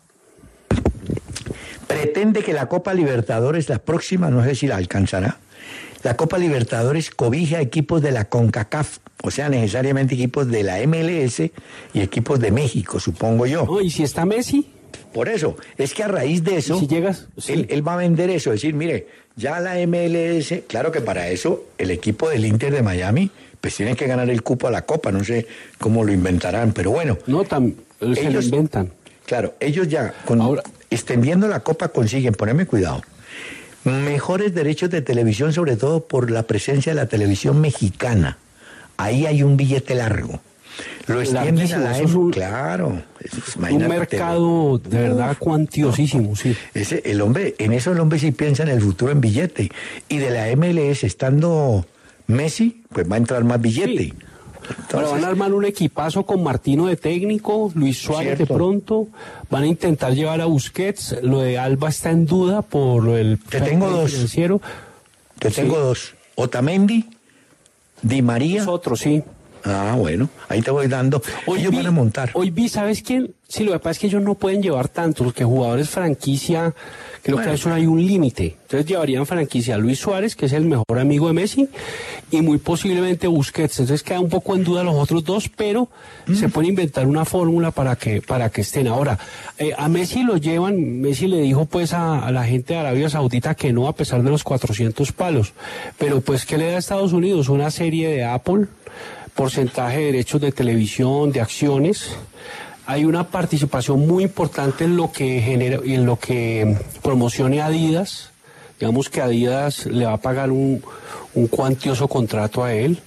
Pretende que la Copa Libertadores, la próxima, no sé si la alcanzará, la Copa Libertadores cobija equipos de la CONCACAF, o sea, necesariamente equipos de la MLS y equipos de México, supongo yo. Oh, ¿y si está Messi? Por eso, es que a raíz de eso, si llegas, sí. él va a vender eso, decir, mire, ya la MLS, claro que para eso el equipo del Inter de Miami, pues tiene que ganar el cupo a la Copa, no sé cómo lo inventarán, pero bueno. No, ellos lo inventan. Claro, ellos ya, extendiendo la Copa, consiguen, poneme cuidado, mejores derechos de televisión, sobre todo por la presencia de la televisión mexicana. Ahí hay un billete largo. Lo extienden a la claro. Un mercado de verdad cuantiosísimo, sí. En eso el hombre sí piensa en el futuro en billete. Y de la MLS, estando Messi, pues va a entrar más billete. Sí. Entonces, van a armar un equipazo con Martino de técnico, Luis Suárez de pronto, van a intentar llevar a Busquets, lo de Alba está en duda por lo del financiero. Te tengo dos, Otamendi, Di María. Es otro, sí. Ah, bueno, ahí te voy dando. Ellos van a montar. Hoy vi, ¿sabes quién? Sí, lo que pasa es que ellos no pueden llevar tantos, porque jugadores franquicia, creo que a eso hay un límite. Entonces llevarían franquicia a Luis Suárez, que es el mejor amigo de Messi, y muy posiblemente Busquets. Entonces queda un poco en duda los otros dos, pero se puede inventar una fórmula para que estén. Ahora, a Messi lo llevan, Messi le dijo pues a la gente de Arabia Saudita que no, a pesar de los 400 palos. Pero pues, ¿qué le da a Estados Unidos? Una serie de Apple, porcentaje de derechos de televisión, de acciones. Hay una participación muy importante en lo que genera y en lo que promocione Adidas. Digamos que Adidas le va a pagar un cuantioso contrato a él.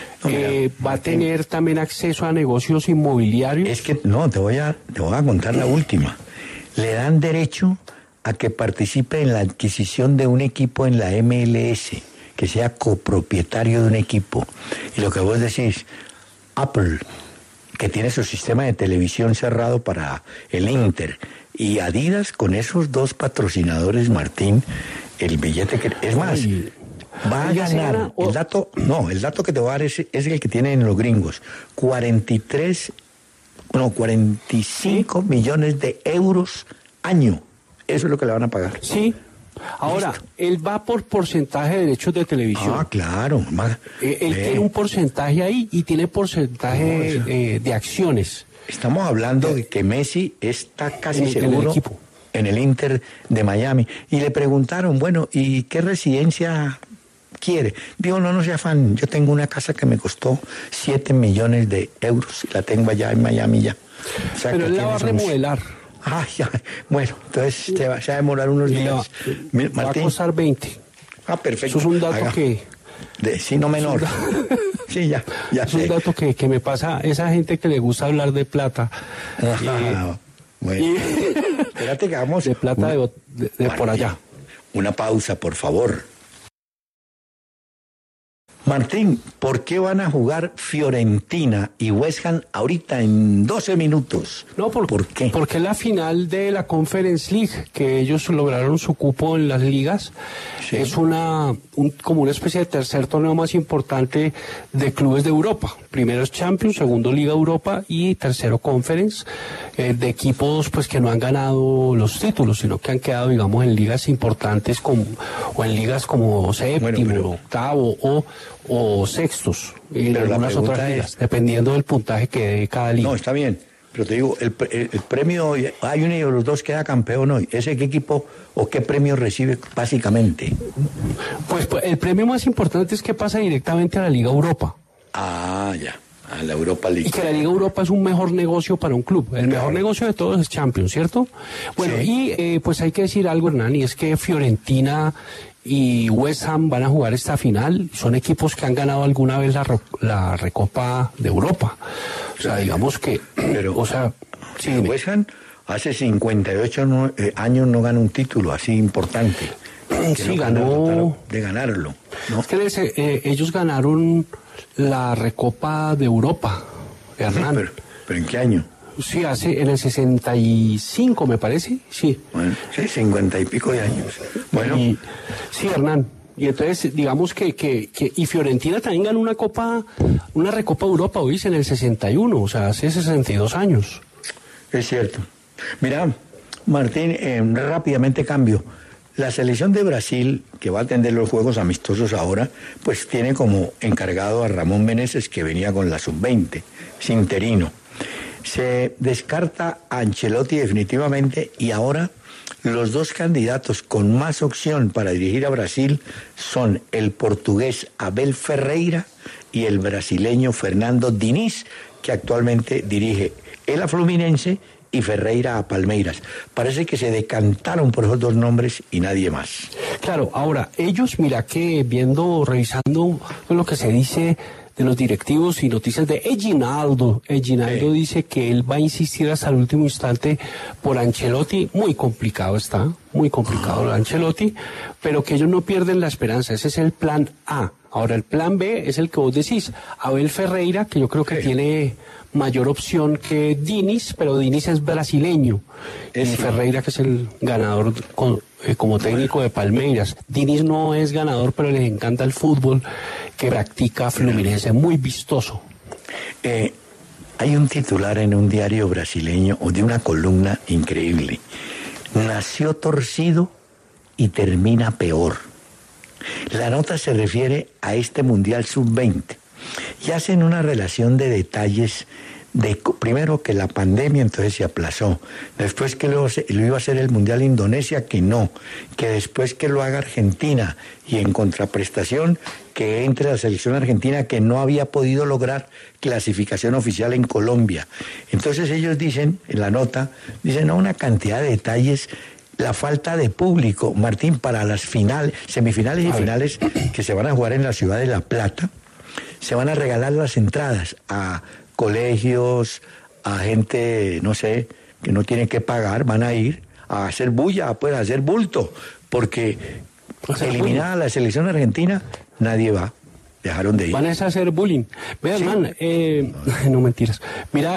Va a tener también acceso a negocios inmobiliarios. Es que no, te voy a contar la última. Le dan derecho a que participe en la adquisición de un equipo en la MLS, que sea copropietario de un equipo. Y lo que vos decís, Apple, que tiene su sistema de televisión cerrado para el Inter, y Adidas, con esos dos patrocinadores, Martín, el billete que... Es más, va a ganar, el dato que te voy a dar es el que tienen los gringos, 45 millones de euros año. Eso es lo que le van a pagar. Sí. Ahora, ¿listo? Él va por porcentaje de derechos de televisión. Ah, claro. Él tiene un porcentaje ahí y tiene porcentaje de acciones. Estamos hablando de que Messi está casi seguro en el Inter de Miami. Y le preguntaron, bueno, ¿y qué residencia quiere? Dijo, no sea afán, yo tengo una casa que me costó 7 millones de euros. La tengo allá en Miami ya. O sea, pero él la va a remodelar. Ay, bueno, entonces se va a demorar unos días. Va a costar 20. Ah, perfecto. Eso es un dato sí, no menor. Sí, ya es un dato que me pasa esa gente que le gusta hablar de plata. Bueno. Espérate que hagamos... De plata de por allá. Una pausa, por favor. Martín, ¿por qué van a jugar Fiorentina y West Ham ahorita en 12 minutos? No, ¿Por qué? Porque la final de la Conference League, que ellos lograron su cupo en las ligas, sí, es como una especie de tercer torneo más importante de clubes de Europa. Primero es Champions, segundo Liga Europa y tercero Conference, de equipos pues que no han ganado los títulos, sino que han quedado, digamos, en ligas importantes o en ligas como séptimo, octavo o sextos, y en algunas otras ligas, dependiendo del puntaje que dé cada liga. No, está bien, pero te digo, el premio, hay uno de los dos queda campeón hoy. ¿Ese qué equipo o qué premio recibe básicamente? Pues el premio más importante es que pasa directamente a la Liga Europa. Ah, ya, a la Europa League. Y que la Liga Europa es un mejor negocio para un club. El mejor negocio de todos es Champions, ¿cierto? Bueno, sí. Y pues hay que decir algo, Hernán, y es que Fiorentina y West Ham van a jugar esta final. Son equipos que han ganado alguna vez la Recopa de Europa. O sea, digamos que... Pero, o sea, sí, West Ham hace 58 años no gana un título así importante. Sí, ganó... De ganarlo, ¿no? Es que ellos ganaron la Recopa de Europa, Hernán. Sí, pero ¿en qué año? Sí, en el 65, me parece, sí. Bueno, sí, 50 y pico de años. Bueno. Sí, Hernán. Y entonces, digamos y Fiorentina también ganó una Recopa de Europa, hoy en el 61, o sea, hace 62 años. Es cierto. Mira, Martín, rápidamente cambio. La selección de Brasil, que va a atender los juegos amistosos ahora, pues tiene como encargado a Ramón Meneses, que venía con la sub-20, es interino. Se descarta a Ancelotti definitivamente y ahora los dos candidatos con más opción para dirigir a Brasil son el portugués Abel Ferreira y el brasileño Fernando Diniz, que actualmente dirige el a Fluminense y Ferreira a Palmeiras. Parece que se decantaron por esos dos nombres y nadie más. Claro, ahora, ellos, mira que revisando lo que se dice de los directivos y noticias de Eginaldo dice que él va a insistir hasta el último instante por Ancelotti. Muy complicado está, muy complicado Ancelotti, pero que ellos no pierden la esperanza. Ese es el plan A. Ahora, el plan B es el que vos decís. Abel Ferreira, que yo creo que tiene mayor opción que Diniz, pero Diniz es brasileño. Y Ferreira, que es el ganador como técnico de Palmeiras. Diniz no es ganador, pero les encanta el fútbol que practica Fluminense, muy vistoso. Hay un titular en un diario brasileño, o de una columna increíble. Nació torcido y termina peor. La nota se refiere a este Mundial Sub-20 y hacen una relación de detalles de primero que la pandemia entonces se aplazó, después que lo iba a hacer el Mundial Indonesia, que no, que después que lo haga Argentina y en contraprestación que entre la selección argentina que no había podido lograr clasificación oficial en Colombia. Entonces ellos dicen, en la nota, dicen una cantidad de detalles. La falta de público, Martín, para las semifinales y finales que se van a jugar en la ciudad de La Plata, se van a regalar las entradas a colegios, a gente, no sé, que no tiene que pagar, van a ir a hacer bulla, pues a hacer bulto, porque eliminada la selección argentina, nadie va. Dejaron de ir. Van a hacer bullying. Vea, sí. Hermano, no mentiras. Mira,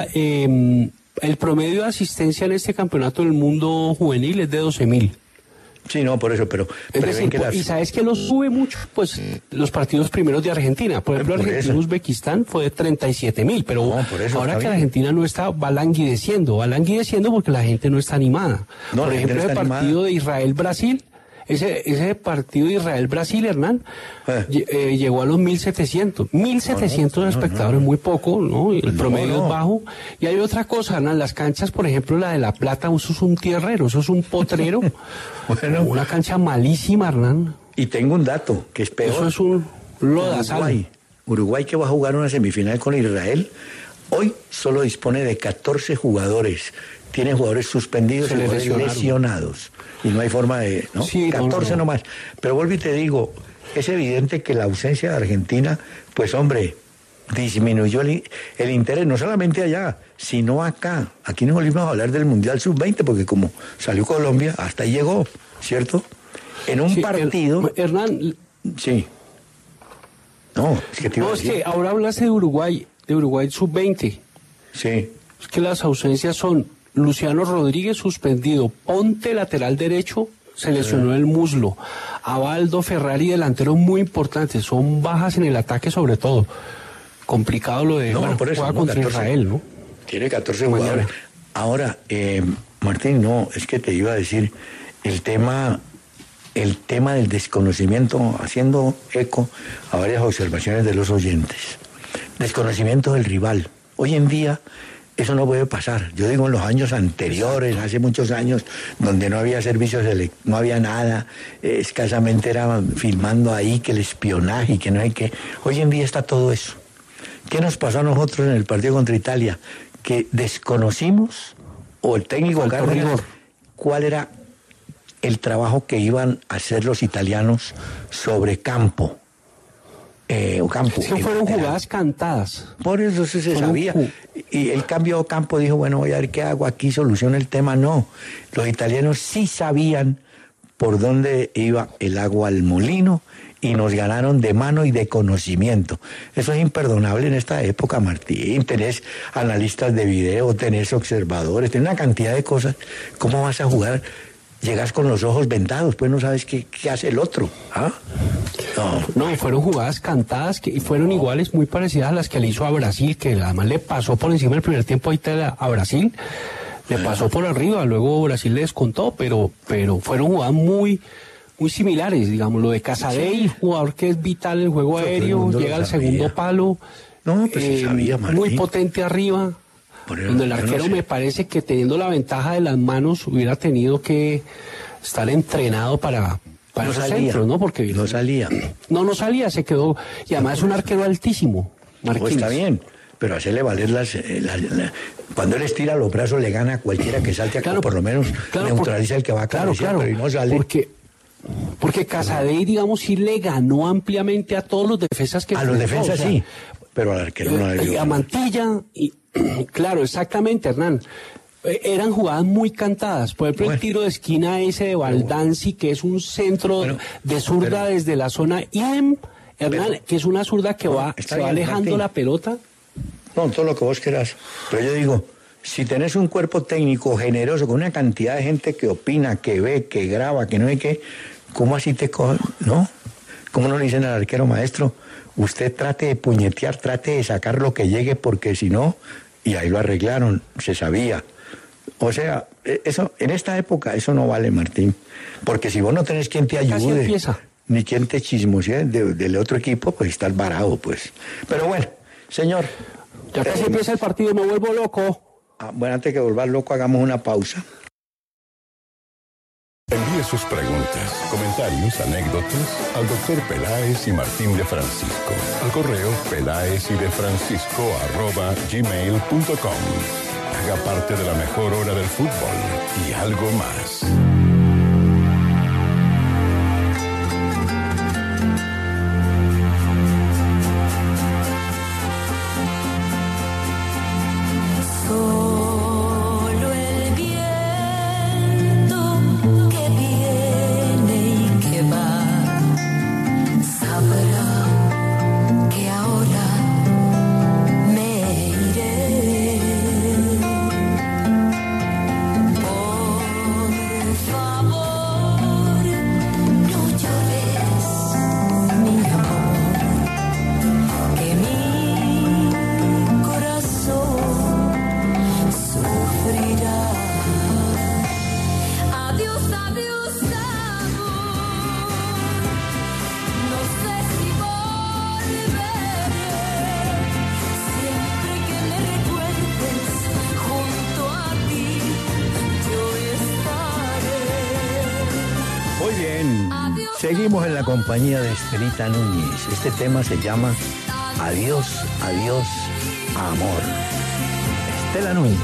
el promedio de asistencia en este campeonato del mundo juvenil es de 12.000. Sí, no, por eso, pero... Es decir, y sabes que lo sube mucho, pues, los partidos primeros de Argentina. Por ejemplo, Argentina-Uzbekistán fue de 37.000, pero ahora que Argentina no está, va languideciendo porque la gente no está animada. No, por ejemplo, el partido de Israel-Brasil, ese partido de Israel-Brasil, Hernán, llegó a los 1.700. 1.700 espectadores, muy poco, ¿no? El promedio es bajo. Y hay otra cosa, Hernán, las canchas, por ejemplo, la de La Plata, eso es un tierrero, eso es un potrero. Una cancha malísima, Hernán. Y tengo un dato, que es peor. Eso es un lodazal. Uruguay, que va a jugar una semifinal con Israel, hoy solo dispone de 14 jugadores. Tiene jugadores suspendidos y jugadores lesionados. Y no hay forma de... ¿no? Sí, 14 nomás. Pero vuelvo y te digo, es evidente que la ausencia de Argentina, pues hombre, disminuyó el interés, no solamente allá, sino acá. Aquí nos volvimos a hablar del Mundial Sub-20, porque como salió Colombia, hasta ahí llegó, ¿cierto? En un partido... Hernán... Sí. No, es que te iba a No, es decir. que ahora hablaste de Uruguay sub-20. Sí. Es que las ausencias son Luciano Rodríguez suspendido, Ponte lateral derecho, se lesionó el muslo, Abaldo Ferrari delantero muy importante, son bajas en el ataque sobre todo. Complicado lo de por eso, juega no, contra 14. Israel, ¿no? Tiene 14 Mañana. jugadores. Ahora, Martín, no, es que te iba a decir el tema del desconocimiento, haciendo eco a varias observaciones de los oyentes. Desconocimiento del rival. Hoy en día eso no puede pasar. Yo digo en los años anteriores, hace muchos años, donde no había servicios, no había nada, escasamente era filmando ahí que el espionaje y que no hay que... Hoy en día está todo eso. ¿Qué nos pasó a nosotros en el partido contra Italia? Que desconocimos, o el técnico Cárdenas, cuál era el trabajo que iban a hacer los italianos sobre campo. Campo. Es que fueron jugadas cantadas. Por eso se sabía. Y el cambio de campo dijo, bueno, voy a ver qué hago aquí, soluciona el tema. No, los italianos sí sabían por dónde iba el agua al molino y nos ganaron de mano y de conocimiento. Eso es imperdonable en esta época, Martín. Tenés analistas de video, tenés observadores, tenés una cantidad de cosas. ¿Cómo vas a jugar? Llegas con los ojos vendados, pues no sabes qué hace el otro. ¿Ah? No, fueron jugadas cantadas y fueron iguales, muy parecidas a las que le hizo a Brasil, que además le pasó por encima el primer tiempo a Brasil, le pasó por arriba, luego Brasil le descontó, pero fueron jugadas muy similares, digamos, lo de Casadei, jugador que es vital en el juego aéreo, llega al segundo palo, no, pues se sabía, Martín. Muy potente arriba. Donde el arquero me parece que teniendo la ventaja de las manos hubiera tenido que estar entrenado para esos centros, ¿no? Porque no salía. No salía, se quedó. Y además es un arquero altísimo, Marquinhos. Está bien, pero hacerle valer cuando él estira los brazos le gana a cualquiera que salte acá, por lo menos neutraliza el que va a caer, pero y no sale. Porque Casadei, digamos, sí le ganó ampliamente a todos los defensas que... A los defensas sí, pero al arquero no le dio. A Mantilla, claro, exactamente, Hernán. Eran jugadas muy cantadas. Por ejemplo, el tiro de esquina ese de Baldanzi, que es un centro de zurda desde la zona IEM, Hernán, que es una zurda que se va alejando Martín. La pelota. No, todo lo que vos querás. Pero yo digo, si tenés un cuerpo técnico generoso, con una cantidad de gente que opina, que ve, que graba, que no hay que... ¿Cómo así te cogen? ¿No? ¿Cómo no le dicen al arquero, maestro? Usted trate de puñetear, trate de sacar lo que llegue, porque si no... Y ahí lo arreglaron, se sabía. O sea, eso en esta época eso no vale, Martín. Porque si vos no tenés quien te ayude, ni quien te chismosee del otro equipo, pues estás varado, pues. Pero bueno, señor. Ya casi empieza el partido, me vuelvo loco. Bueno, antes que volver loco, hagamos una pausa. Envíe sus preguntas, comentarios, anécdotas al doctor Peláez y Martín de Francisco. Al correo pelaezydefrancisco@gmail.com. Haga parte de la mejor hora del fútbol y algo más. Seguimos en la compañía de Estelita Núñez. Este tema se llama Adiós, adiós, amor. Estela Núñez.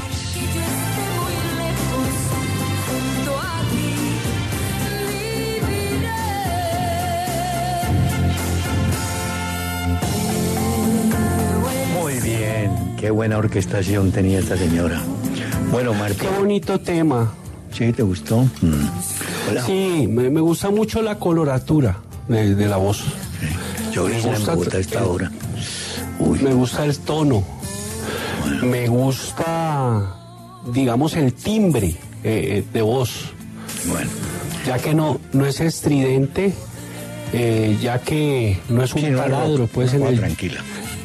Muy bien, qué buena orquestación tenía esta señora. Bueno, Martín. Qué bonito tema. ¿Sí? ¿Te gustó? Hola. Sí, me gusta mucho la coloratura de la voz. Sí. Llovizna en Bogotá a esta hora. Uy. Me gusta el tono. Bueno. Me gusta, digamos, el timbre de voz. Bueno. Ya que no es estridente, ya que no es un taladro, pues en el... Tranquila.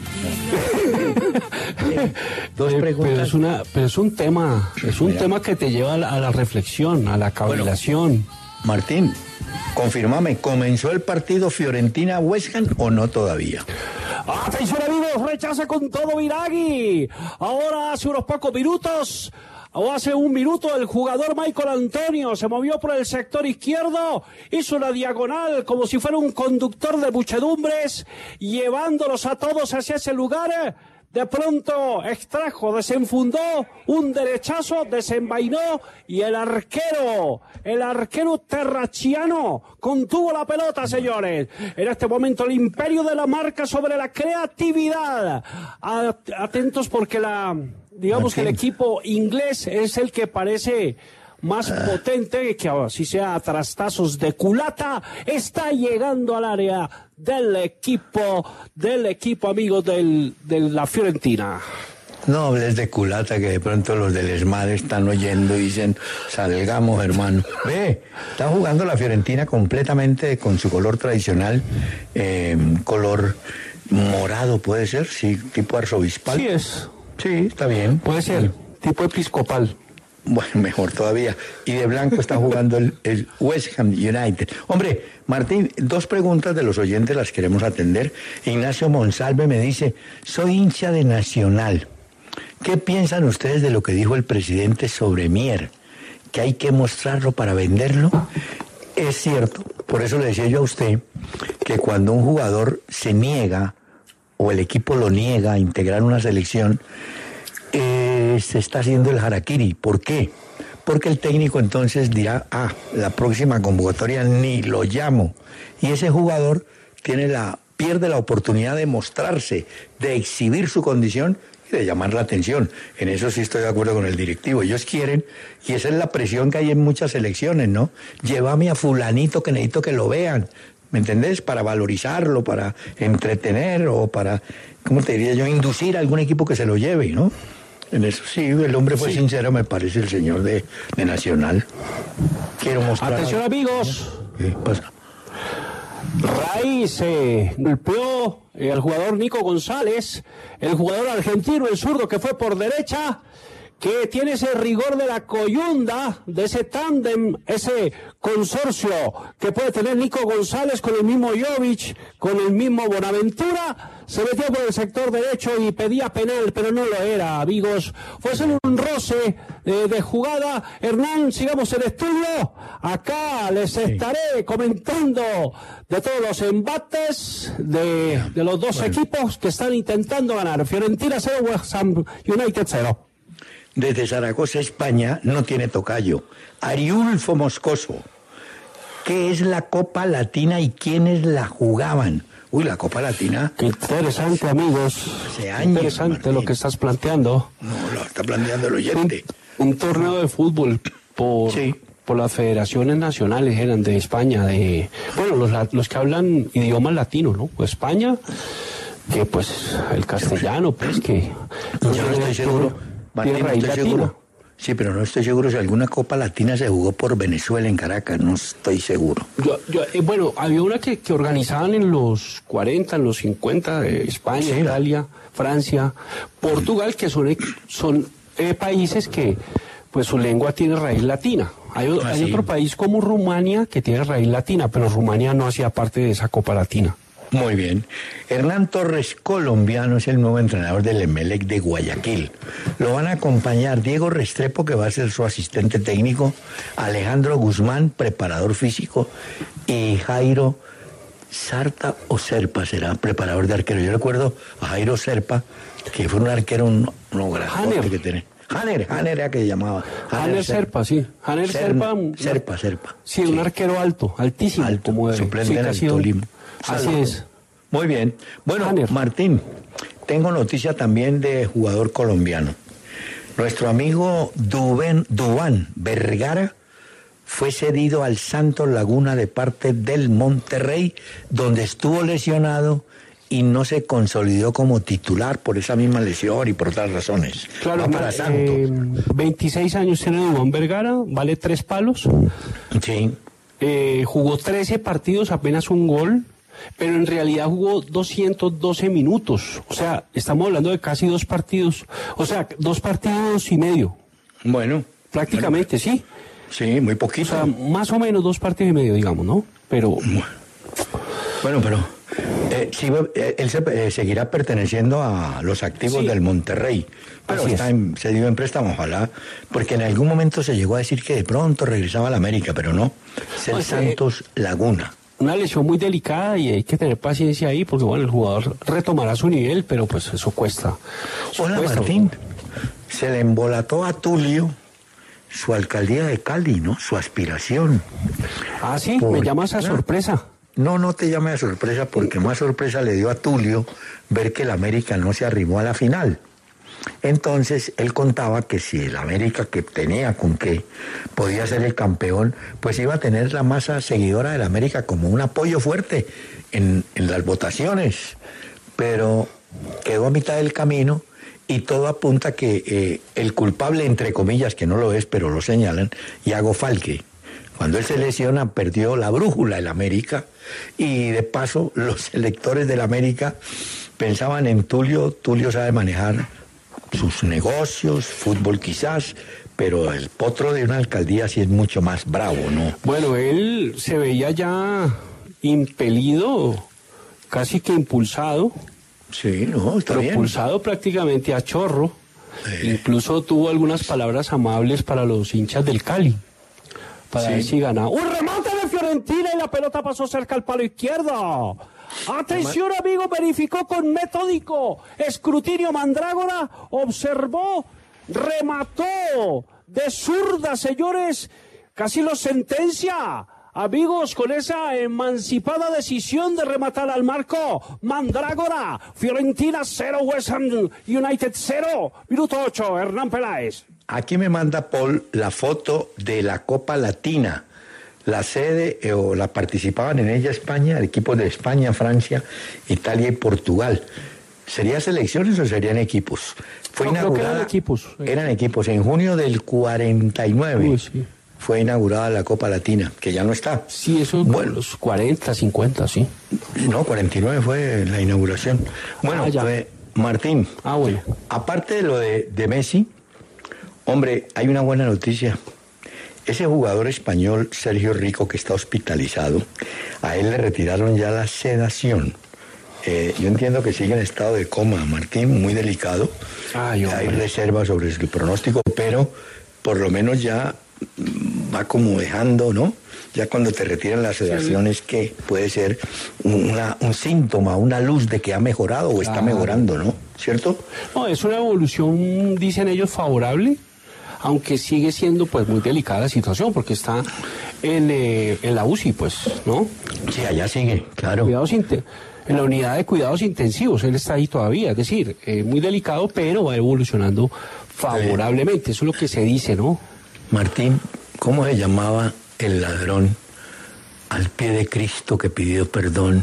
Dos preguntas. Pero es un tema, tema que te lleva a la reflexión, a la cavilación. Bueno, Martín, confírmame, ¿comenzó el partido Fiorentina-West Ham o no todavía? Atención amigos, rechaza con todo Biraghi. Ahora hace unos pocos minutos, o hace un minuto, el jugador Michael Antonio se movió por el sector izquierdo, hizo una diagonal como si fuera un conductor de muchedumbres, llevándolos a todos hacia ese lugar. De pronto desenfundó un derechazo, desenvainó y el arquero terrachiano contuvo la pelota, señores. En este momento el imperio de la marca sobre la creatividad. Atentos porque que el equipo inglés es el que parece más potente, que así sea a trastazos de culata, está llegando al área del equipo amigo de la Fiorentina. No hables de culata, que de pronto los del ESMAD están oyendo y dicen, salgamos, hermano. Ve, está jugando la Fiorentina completamente con su color tradicional, color morado, ¿puede ser? Sí, tipo arzobispal. Sí es. Sí, está bien. Puede ser, tipo episcopal. Bueno, mejor todavía. Y de blanco está jugando el West Ham United. Hombre, Martín, dos preguntas de los oyentes las queremos atender. Ignacio Monsalve me dice, soy hincha de Nacional. ¿Qué piensan ustedes de lo que dijo el presidente sobre Mier? ¿Que hay que mostrarlo para venderlo? Es cierto, por eso le decía yo a usted que cuando un jugador se niega o el equipo lo niega a integrar una selección, se está haciendo el harakiri. ¿Por qué? Porque el técnico entonces dirá, la próxima convocatoria ni lo llamo. Y ese jugador pierde la oportunidad de mostrarse, de exhibir su condición y de llamar la atención. En eso sí estoy de acuerdo con el directivo. Ellos quieren, y esa es la presión que hay en muchas selecciones, ¿no? Llévame a fulanito que necesito que lo vean. ¿Me entendés? Para valorizarlo, para entretener o para, ¿cómo te diría yo? Inducir a algún equipo que se lo lleve, ¿no? En eso sí, el hombre fue sincero, me parece, el señor de Nacional. Quiero mostrar... Atención, amigos. ¿Qué pasa? Raíz golpeó al jugador Nico González, el jugador argentino, el zurdo que fue por derecha, que tiene ese rigor de la coyunda, de ese tándem, ese consorcio que puede tener Nico González con el mismo Jovic, con el mismo Bonaventura. Se metió por el sector derecho y pedía penal, pero no lo era, amigos. Fue solo un roce de jugada. Hernán, sigamos el estudio. Acá les estaré comentando de todos los embates de los dos equipos que están intentando ganar. Fiorentina 0, West Ham United 0. Desde Zaragoza, España, no tiene tocayo. Ariulfo Moscoso. ¿Qué es la Copa Latina y quiénes la jugaban? Uy, la Copa Latina. Qué interesante, amigos. Hace años, interesante, Martín, lo que estás planteando. No, lo está planteando el oyente. Un torneo de fútbol por las federaciones nacionales eran de España, los que hablan idiomas latinos, ¿no? Pues España, que pues el castellano, pues que... Yo no estoy seguro, Martín, no estoy seguro. Sí, pero no estoy seguro si alguna Copa Latina se jugó por Venezuela en Caracas, no estoy seguro. Había una que organizaban en los 40, en los 50, España, Italia, Francia, Portugal, que son países que pues su lengua tiene raíz latina. Hay otro país como Rumania que tiene raíz latina, pero Rumania no hacía parte de esa Copa Latina. Muy bien. Hernán Torres, colombiano, es el nuevo entrenador del Emelec de Guayaquil. Lo van a acompañar Diego Restrepo, que va a ser su asistente técnico, Alejandro Guzmán, preparador físico, y Jairo Sarta o Serpa será preparador de arquero. Yo recuerdo a Jairo Serpa, que fue un arquero grande que tenía. Hanner era que llamaba. Hanner Serpa, sí. Hanner Serpa. Serpa. Sí, un arquero altísimo. Como suplente en el Tolima. Así es. Muy bien. Bueno, Hanner. Martín, tengo noticia también de jugador colombiano. Nuestro amigo Duván Vergara fue cedido al Santos Laguna de parte del Monterrey, donde estuvo lesionado y no se consolidó como titular por esa misma lesión y por otras razones. Claro, va para Santos. 26 años tiene Duván Vergara, vale 3 palos. Sí. Jugó 13 partidos, apenas un gol, pero en realidad jugó 212 minutos. O sea, estamos hablando de casi 2 partidos. O sea, 2 partidos y medio. Bueno. Prácticamente, bueno, sí. Sí, muy poquito. O sea, más o menos 2 partidos y medio, digamos, ¿no? Pero... Bueno, pero sí, él seguirá perteneciendo a los activos del Monterrey, pero está cedido en préstamo, ojalá, porque en algún momento se llegó a decir que de pronto regresaba a la América, pero no, es el Santos Laguna. Una lesión muy delicada y hay que tener paciencia ahí, porque bueno, el jugador retomará su nivel, pero pues eso cuesta. Hola, Martín, se le embolató a Tulio su alcaldía de Cali, ¿no? Su aspiración. Ah, sí, me llamas a sorpresa. No te llame a sorpresa, porque más sorpresa le dio a Tulio ver que el América no se arrimó a la final. Entonces, él contaba que si el América, que tenía con qué, podía ser el campeón, pues iba a tener la masa seguidora del América como un apoyo fuerte en las votaciones. Pero quedó a mitad del camino y todo apunta que el culpable, entre comillas, que no lo es, pero lo señalan, Iago Falque. Cuando él se lesiona, perdió la brújula el América, y de paso los electores del América pensaban en Tulio. Tulio sabe manejar sus negocios, fútbol quizás, pero el potro de una alcaldía sí es mucho más bravo, ¿no? Bueno, él se veía ya impelido, casi que impulsado. Sí, no, está bien. Propulsado prácticamente a chorro. Incluso tuvo algunas palabras amables para los hinchas del Cali. Para ver si ganaba. ¡Un remate de Fiorentina y la pelota pasó cerca al palo izquierdo! ¡Atención, amigo! Verificó con metódico escrutinio Mandrágora, observó, remató de zurda, señores, casi lo sentencia. Amigos, con esa emancipada decisión de rematar al marco, Mandrágora, Fiorentina 0, West Ham United 0, minuto 8, Hernán Peláez. Aquí me manda Paul la foto de la Copa Latina. La sede o la participaban en ella España, equipos de España, Francia, Italia y Portugal. ¿Serían selecciones o serían equipos? Fue inaugurada. Creo que eran equipos. Eran equipos. En junio del 49 sí. Fue inaugurada la Copa Latina, que ya no está. Sí, eso bueno, los 40, 50, sí. No, 49 fue la inauguración. Bueno, Martín. Bueno. Aparte de lo de Messi, hombre, hay una buena noticia. Ese jugador español, Sergio Rico, que está hospitalizado, a él le retiraron ya la sedación. Yo entiendo que sigue en estado de coma, Martín, muy delicado. Hay reservas sobre el pronóstico, pero por lo menos ya va como dejando, ¿no? Ya cuando te retiran las sedaciones, que puede ser un síntoma, una luz de que ha mejorado o está mejorando, ¿no? ¿Cierto? No, es una evolución, dicen ellos, favorable, aunque sigue siendo pues muy delicada la situación, porque está en la UCI, pues, ¿no? Sí, allá sigue, claro. En la unidad de cuidados intensivos, él está ahí todavía, es decir, muy delicado, pero va evolucionando favorablemente, eso es lo que se dice, ¿no? Martín, ¿cómo se llamaba el ladrón al pie de Cristo que pidió perdón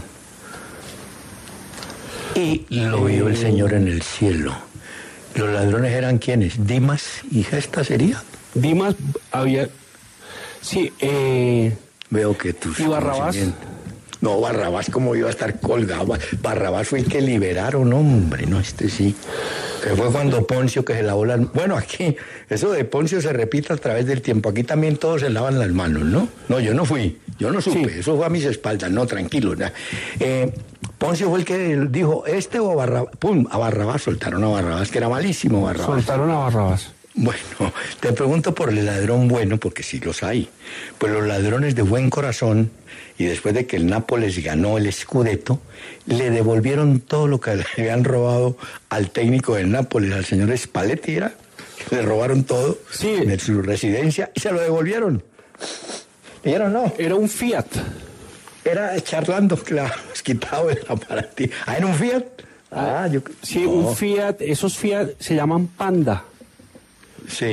y lo vio el Señor en el cielo? ¿Los ladrones eran quiénes? ¿Dimas y Gesta sería? Dimas había... Sí, veo que tus... ¿Y Barrabás? No, Barrabás, ¿cómo iba a estar colgado? Barrabás fue el que liberaron, hombre, no, sí. Que fue cuando Poncio que se lavó las... Bueno, aquí, eso de Poncio se repite a través del tiempo. Aquí también todos se lavan las manos, ¿no? No, yo no fui, yo no supe, eso fue a mis espaldas, no, tranquilo. Poncio fue el que dijo, o Barrabás, pum, a Barrabás, soltaron a Barrabás, que era malísimo Barrabás. Soltaron a Barrabás. Bueno, te pregunto por el ladrón bueno, porque sí los hay. Pues los ladrones de buen corazón, y después de que el Nápoles ganó el Scudetto, le devolvieron todo lo que le habían robado al técnico del Nápoles, al señor Spalletti, le robaron todo de su residencia y se lo devolvieron. ¿Dijeron no? Era un Fiat. Era charlando que le habíamos quitado el aparato. ¿Ah, era un Fiat? Un Fiat, esos Fiat se llaman Panda. Sí.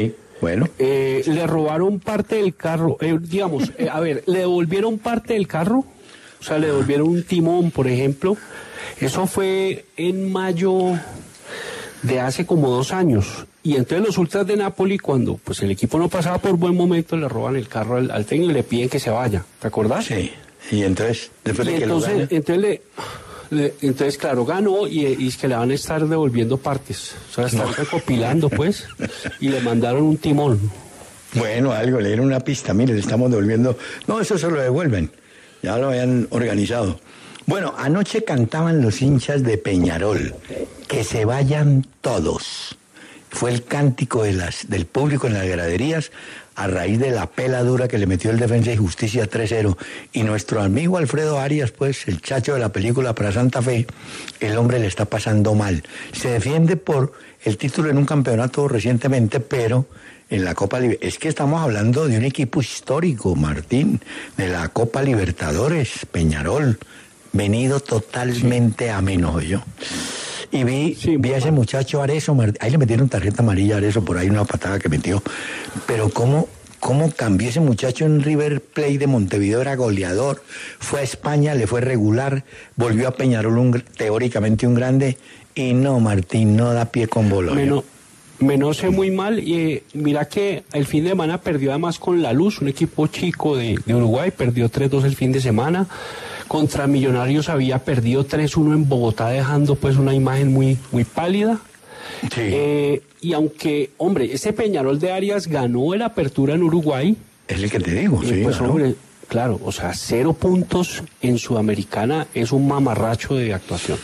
Bueno. Le robaron parte del carro, a ver, le devolvieron parte del carro, o sea, le devolvieron un timón, por ejemplo. Eso fue en mayo de hace como 2 años. Y entonces los ultras de Napoli, cuando pues el equipo no pasaba por buen momento, le roban el carro al técnico y le piden que se vaya. ¿Te acordás? Sí. Y entonces, después de que entonces, lo gana... entonces, claro, ganó y es que le van a estar devolviendo partes. O sea, están recopilando, pues, y le mandaron un timón. Bueno, algo, le dieron una pista. Mire, le estamos devolviendo... No, eso se lo devuelven. Ya lo habían organizado. Bueno, anoche cantaban los hinchas de Peñarol. Que se vayan todos. Fue el cántico del público en las graderías a raíz de la pela dura que le metió el Defensa y Justicia 3-0. Y nuestro amigo Alfredo Arias, pues, el chacho de la película para Santa Fe, el hombre le está pasando mal. Se defiende por el título en un campeonato recientemente, pero en la Copa Libertadores. Es que estamos hablando de un equipo histórico, Martín, de la Copa Libertadores, Peñarol, venido totalmente a menos yo. Y vi a ese muchacho Arezo, ahí le metieron tarjeta amarilla a Arezo, por ahí una patada que metió. Pero cómo cambió ese muchacho en River Plate de Montevideo, era goleador, fue a España, le fue regular, volvió a Peñarol teóricamente un grande, y no, Martín, no da pie con bola. Me noce muy mal, y mira que el fin de semana perdió además con La Luz, un equipo chico de Uruguay, perdió 3-2 el fin de semana. Contra Millonarios había perdido 3-1 en Bogotá, dejando pues una imagen muy, muy pálida. Sí. Y aunque, hombre, ese Peñarol de Arias ganó el Apertura en Uruguay. Es el que te digo, sí. Pues, hombre, claro, o sea, 0 puntos en Sudamericana es un mamarracho de actuación.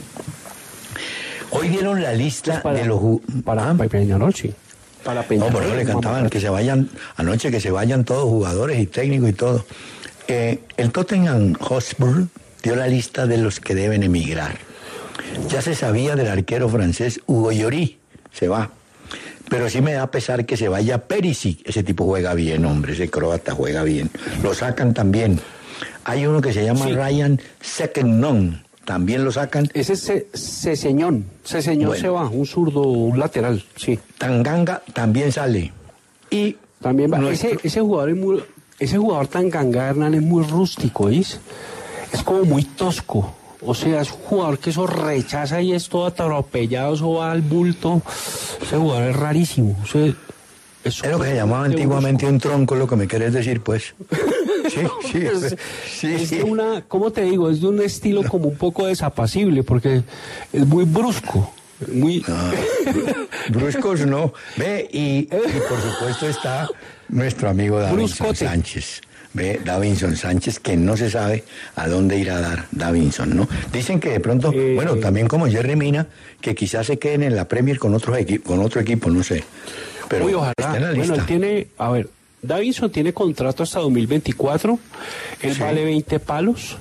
Hoy dieron la lista de los... Para Peñarol, sí. Para Peñarol. No, por eso le cantaban que se vayan, anoche que se vayan todos jugadores y técnicos y todo. El Tottenham Hotspur dio la lista de los que deben emigrar. Ya se sabía del arquero francés Hugo Lloris, se va. Pero sí me da pesar que se vaya Perisic. Ese tipo juega bien, hombre, ese croata juega bien. Lo sacan también. Hay uno que se llama Ryan Sekennon, también lo sacan. Ese Ceseñón bueno, se va, un zurdo, un lateral, sí. Tanganga también sale. Y también va. Ese jugador es muy... Ese jugador Tanganga, Hernán, es muy rústico, ¿es? Es como muy tosco. O sea, es un jugador que eso rechaza y es todo atropellado, eso va al bulto. Ese jugador es rarísimo. O sea, es lo que se llamaba antiguamente un tronco, lo que me querés decir, pues. Sí. Es de una, ¿cómo te digo? Es de un estilo como un poco desapacible, porque es muy brusco. Bruscos no. Ve, y por supuesto está nuestro amigo Davinson Sánchez. Ve, Davinson Sánchez, que no se sabe a dónde ir a dar Davinson, ¿no? Dicen que de pronto, bueno, también como Jerry Mina, que quizás se queden en la Premier con otro equipo, no sé. Pero ojalá. Está en la lista. Bueno, él tiene, a ver, Davinson tiene contrato hasta 2024, él vale 20 palos.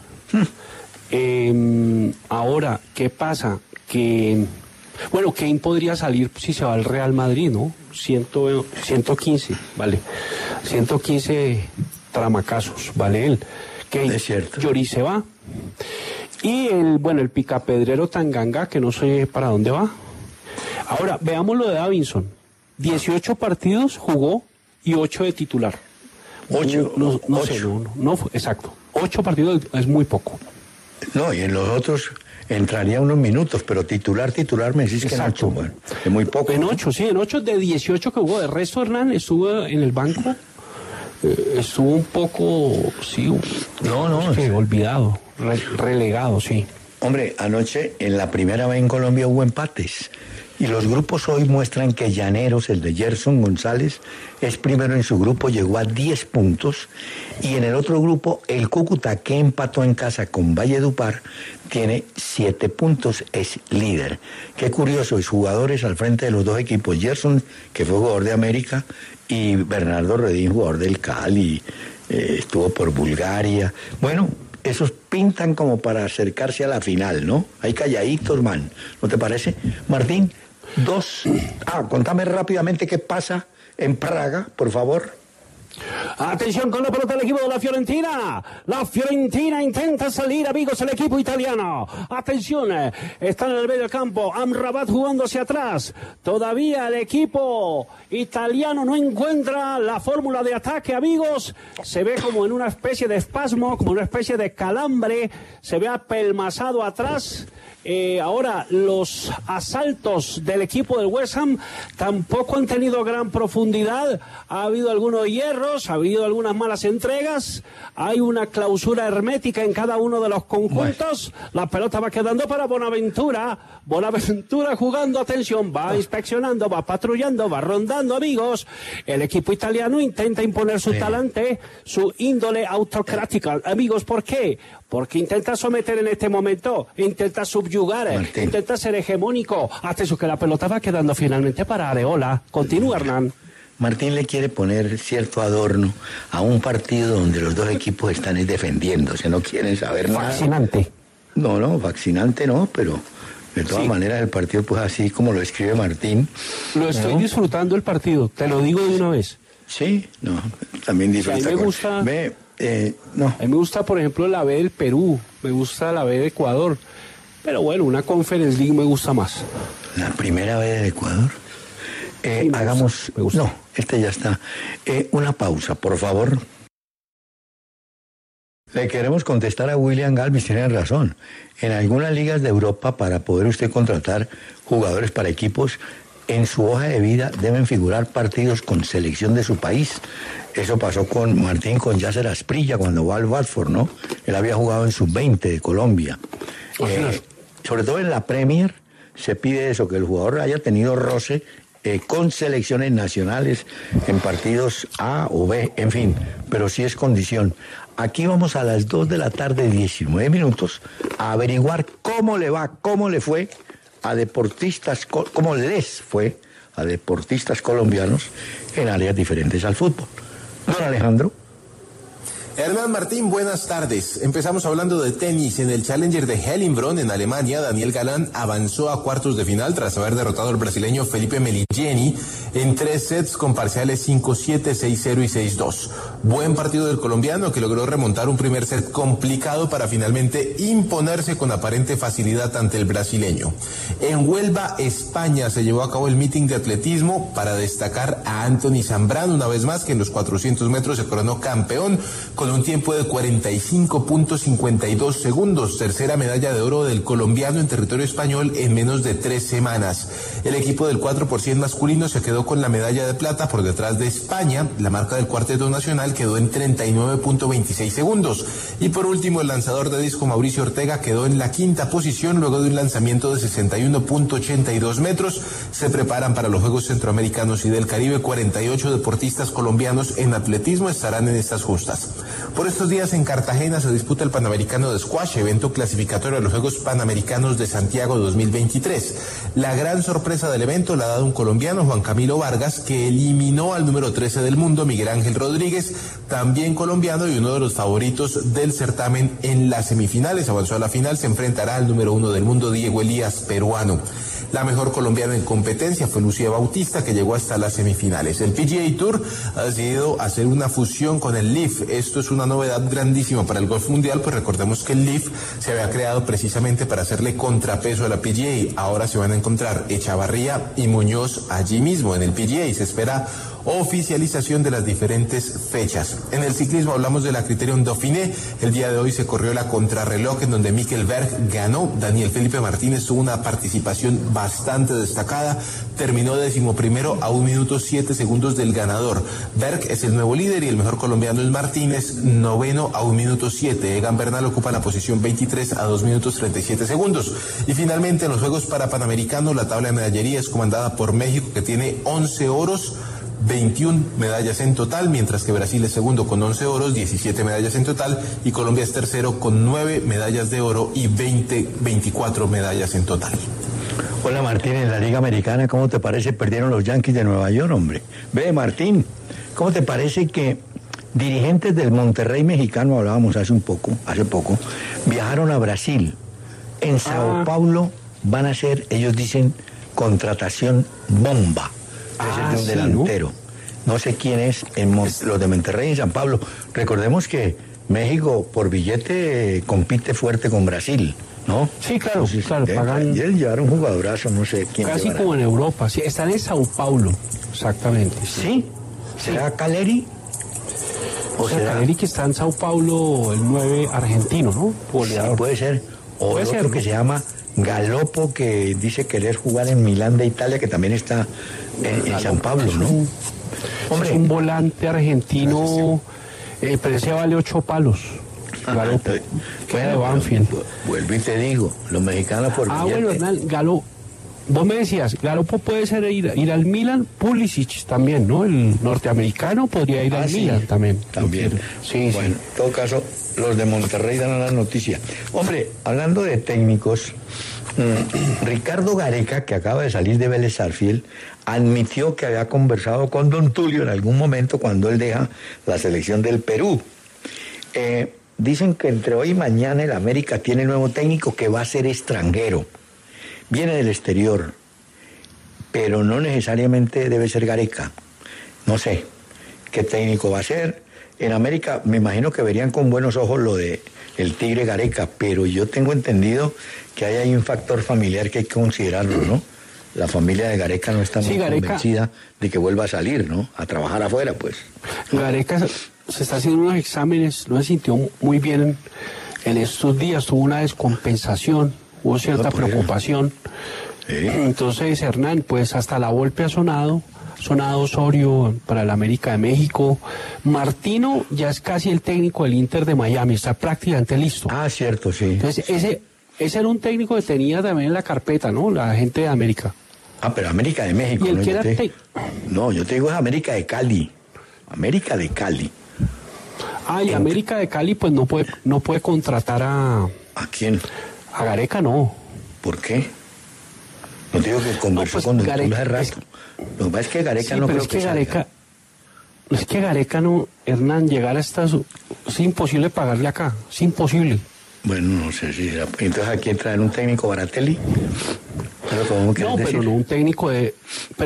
Ahora, ¿qué pasa? Que... Bueno, Kane podría salir si se va al Real Madrid, ¿no? 115, vale. 115 tramacazos, vale él. Kane, es cierto. Lloris se va. Y el picapedrero Tanganga, que no sé para dónde va. Ahora, veamos lo de Davinson. 18 partidos jugó y 8 de titular. 8. No sé, exacto. 8 partidos es muy poco. No, y en los otros... entraría unos minutos, pero titular me decís que en 8, bueno, es muy poco. En 8, sí, en 8 de 18 que jugó. De resto, Hernán estuvo en el banco, estuvo un poco, sí, olvidado, relegado, sí. Hombre, anoche en la primera vez en Colombia hubo empates. Y los grupos hoy muestran que Llaneros, el de Gerson González, es primero en su grupo, llegó a 10 puntos. Y en el otro grupo, el Cúcuta, que empató en casa con Valledupar, tiene 7 puntos, es líder. Qué curioso, es jugadores al frente de los dos equipos. Gerson, que fue jugador de América, y Bernardo Redín, jugador del Cali, estuvo por Bulgaria. Bueno, esos pintan como para acercarse a la final, ¿no? Hay calladitos, man. ¿No te parece? Martín, 2. Contame rápidamente qué pasa en Praga, por favor. Atención con la pelota del equipo de la Fiorentina. La Fiorentina intenta salir, amigos, el equipo italiano. Atención, están en el medio del campo. Amrabat jugando hacia atrás. Todavía el equipo italiano no encuentra la fórmula de ataque, amigos. Se ve como en una especie de espasmo, como una especie de calambre. Se ve apelmazado atrás. Ahora, los asaltos del equipo del West Ham tampoco han tenido gran profundidad. Ha habido algunos hierros, ha habido algunas malas entregas. Hay una clausura hermética en cada uno de los conjuntos. La pelota va quedando para Bonaventura. Bonaventura jugando, atención, va inspeccionando, va patrullando, va rondando, amigos. El equipo italiano intenta imponer su talante, su índole autocrática. Amigos, ¿por qué? Porque intenta someter en este momento, intenta subyugar, intenta ser hegemónico. Atención que la pelota va quedando finalmente para Areola. Continúa, Hernán. Martín le quiere poner cierto adorno a un partido donde los dos equipos están defendiéndose, no quieren saber nada. Fascinante. No, fascinante no, pero de todas maneras el partido, pues así como lo escribe Martín. Lo estoy disfrutando el partido, te lo digo de una vez. Sí, no, también disfruta. A mí me gusta... no. A mí me gusta, por ejemplo, la B del Perú, me gusta la B de Ecuador, pero bueno, una Conference League me gusta más. ¿La primera B del Ecuador? Sí, hagamos... Me gusta. No, ya está. Una pausa, por favor. Le queremos contestar a William Galvis, tiene razón. En algunas ligas de Europa, para poder usted contratar jugadores para equipos, en su hoja de vida deben figurar partidos con selección de su país. Eso pasó con Martín, con Yasser Asprilla cuando va al Watford, ¿no? Él había jugado en sub-20 de Colombia. Sobre todo en la Premier se pide eso, que el jugador haya tenido roce con selecciones nacionales en partidos A o B, en fin, pero sí es condición. Aquí vamos a las 2 de la tarde, 19 minutos, a averiguar cómo le va, cómo le fue a deportistas, cómo les fue a deportistas colombianos en áreas diferentes al fútbol. Don Alejandro. Hernán Martín, buenas tardes. Empezamos hablando de tenis. En el Challenger de Hellinbronn, en Alemania, Daniel Galán avanzó a cuartos de final tras haber derrotado al brasileño Felipe Meligeni en 3 sets con parciales 5-7, 6-0 y 6-2. Buen partido del colombiano, que logró remontar un primer set complicado para finalmente imponerse con aparente facilidad ante el brasileño. En Huelva, España, se llevó a cabo el meeting de atletismo para destacar a Anthony Zambrano, una vez más, que en los 400 metros se coronó campeón con un tiempo de 45.52 segundos, tercera medalla de oro del colombiano en territorio español en menos de 3 semanas. El equipo del 4% masculino se quedó con la medalla de plata por detrás de España. La marca del cuarteto nacional quedó en 39.26 segundos. Y por último, el lanzador de disco Mauricio Ortega quedó en la 5ª posición luego de un lanzamiento de 61.82 metros. Se preparan para los Juegos Centroamericanos y del Caribe. 48 deportistas colombianos en atletismo estarán en estas justas. Por estos días en Cartagena se disputa el Panamericano de Squash, evento clasificatorio a los Juegos Panamericanos de Santiago 2023. La gran sorpresa del evento la ha dado un colombiano, Juan Camilo Vargas, que eliminó al número 13 del mundo, Miguel Ángel Rodríguez, también colombiano y uno de los favoritos del certamen en las semifinales. Avanzó a la final, se enfrentará al número 1 del mundo, Diego Elías, peruano. La mejor colombiana en competencia fue Lucía Bautista, que llegó hasta las semifinales. El PGA Tour ha decidido hacer una fusión con el LIV. Esto es una novedad grandísima para el golf mundial, pues recordemos que el LIV se había creado precisamente para hacerle contrapeso a la PGA. Ahora se van a encontrar Echavarría y Muñoz allí mismo en el PGA. Se espera oficialización de las diferentes fechas. En el ciclismo hablamos de la Criterium Dauphiné. El día de hoy se corrió la contrarreloj en donde Mikel Berg ganó. Daniel Felipe Martínez tuvo una participación bastante destacada. Terminó 11º a 1 minuto 7 segundos del ganador. Berg es el nuevo líder y el mejor colombiano es Martínez, 9º a 1 minuto 7. Egan Bernal ocupa la posición 23 a 2 minutos 37 segundos. Y finalmente en los Juegos Panamericanos la tabla de medallería es comandada por México, que tiene 11 oros, 21 medallas en total, mientras que Brasil es segundo con 11 oros, 17 medallas en total, y Colombia es tercero con 9 medallas de oro y 24 medallas en total. Hola Martín, en la Liga Americana, ¿cómo te parece? Perdieron los Yankees de Nueva York, hombre. Ve, Martín, ¿cómo te parece que dirigentes del Monterrey mexicano, hablábamos hace poco, viajaron a Brasil? En Sao Paulo van a hacer, ellos dicen, contratación bomba. De un delantero. no sé quién es, los de Monterrey en San Pablo. Recordemos que México por billete compite fuerte con Brasil, ¿no? Sí, claro, entonces, claro, pagan. Y él llevaron un jugadorazo, no sé quién. Casi llevará. Como en Europa, sí, están en Sao Paulo, exactamente. ¿Sí? ¿Será Caleri? O sea, Caleri que está en Sao Paulo, el 9 argentino, ¿no? Goleador. Sí, puede ser. O el otro que se llama Galopo, que dice querer jugar en Milán de Italia, que también está en San Pablo, ¿no? Hombre, es un volante argentino, pero ese vale 8 palos. Galopo, queda de Banfield. Vuelvo y te digo, los mexicanos por billete. Bueno, Hernán, Galopo, vos me decías, Galopo puede ser ir al Milan, Pulisic también, ¿no? El norteamericano podría ir al Milan también. También. Sí, bueno, en todo caso, los de Monterrey dan la noticia. Hombre, hablando de técnicos, Ricardo Gareca, que acaba de salir de Vélez Sarsfield, admitió que había conversado con Don Tulio en algún momento cuando él deja la selección del Perú. Dicen que entre hoy y mañana el América tiene nuevo técnico que va a ser extranjero. Viene del exterior, pero no necesariamente debe ser Gareca. No sé qué técnico va a ser. En América me imagino que verían con buenos ojos lo de el Tigre Gareca, pero yo tengo entendido que hay ahí un factor familiar que hay que considerarlo, ¿no? La familia de Gareca no está muy convencida de que vuelva a salir, ¿no? A trabajar afuera, pues. Gareca se está haciendo unos exámenes, no se sintió muy bien en estos días, tuvo una descompensación, hubo cierta preocupación. Entonces, Hernán, pues hasta la Volpe ha sonado Osorio para el América de México. Martino ya es casi el técnico del Inter de Miami, está prácticamente listo. Ah, cierto, sí. Entonces, ese era un técnico que tenía también en la carpeta, ¿no? La gente de América. Ah, pero América de México. ¿Y el ¿no? que era No, yo te digo es América de Cali. América de Cali. Ah, y América de Cali pues no puede contratar a... ¿A quién? A Gareca no. ¿Por qué? No te digo que conversó con Don Tulio hace rato. Lo que pasa es que Gareca no creo que salga. Es que Gareca no, Hernán, llegar hasta es imposible pagarle acá, es imposible. Bueno, no sé si entonces aquí traen un técnico Baratelli. Pero no un técnico de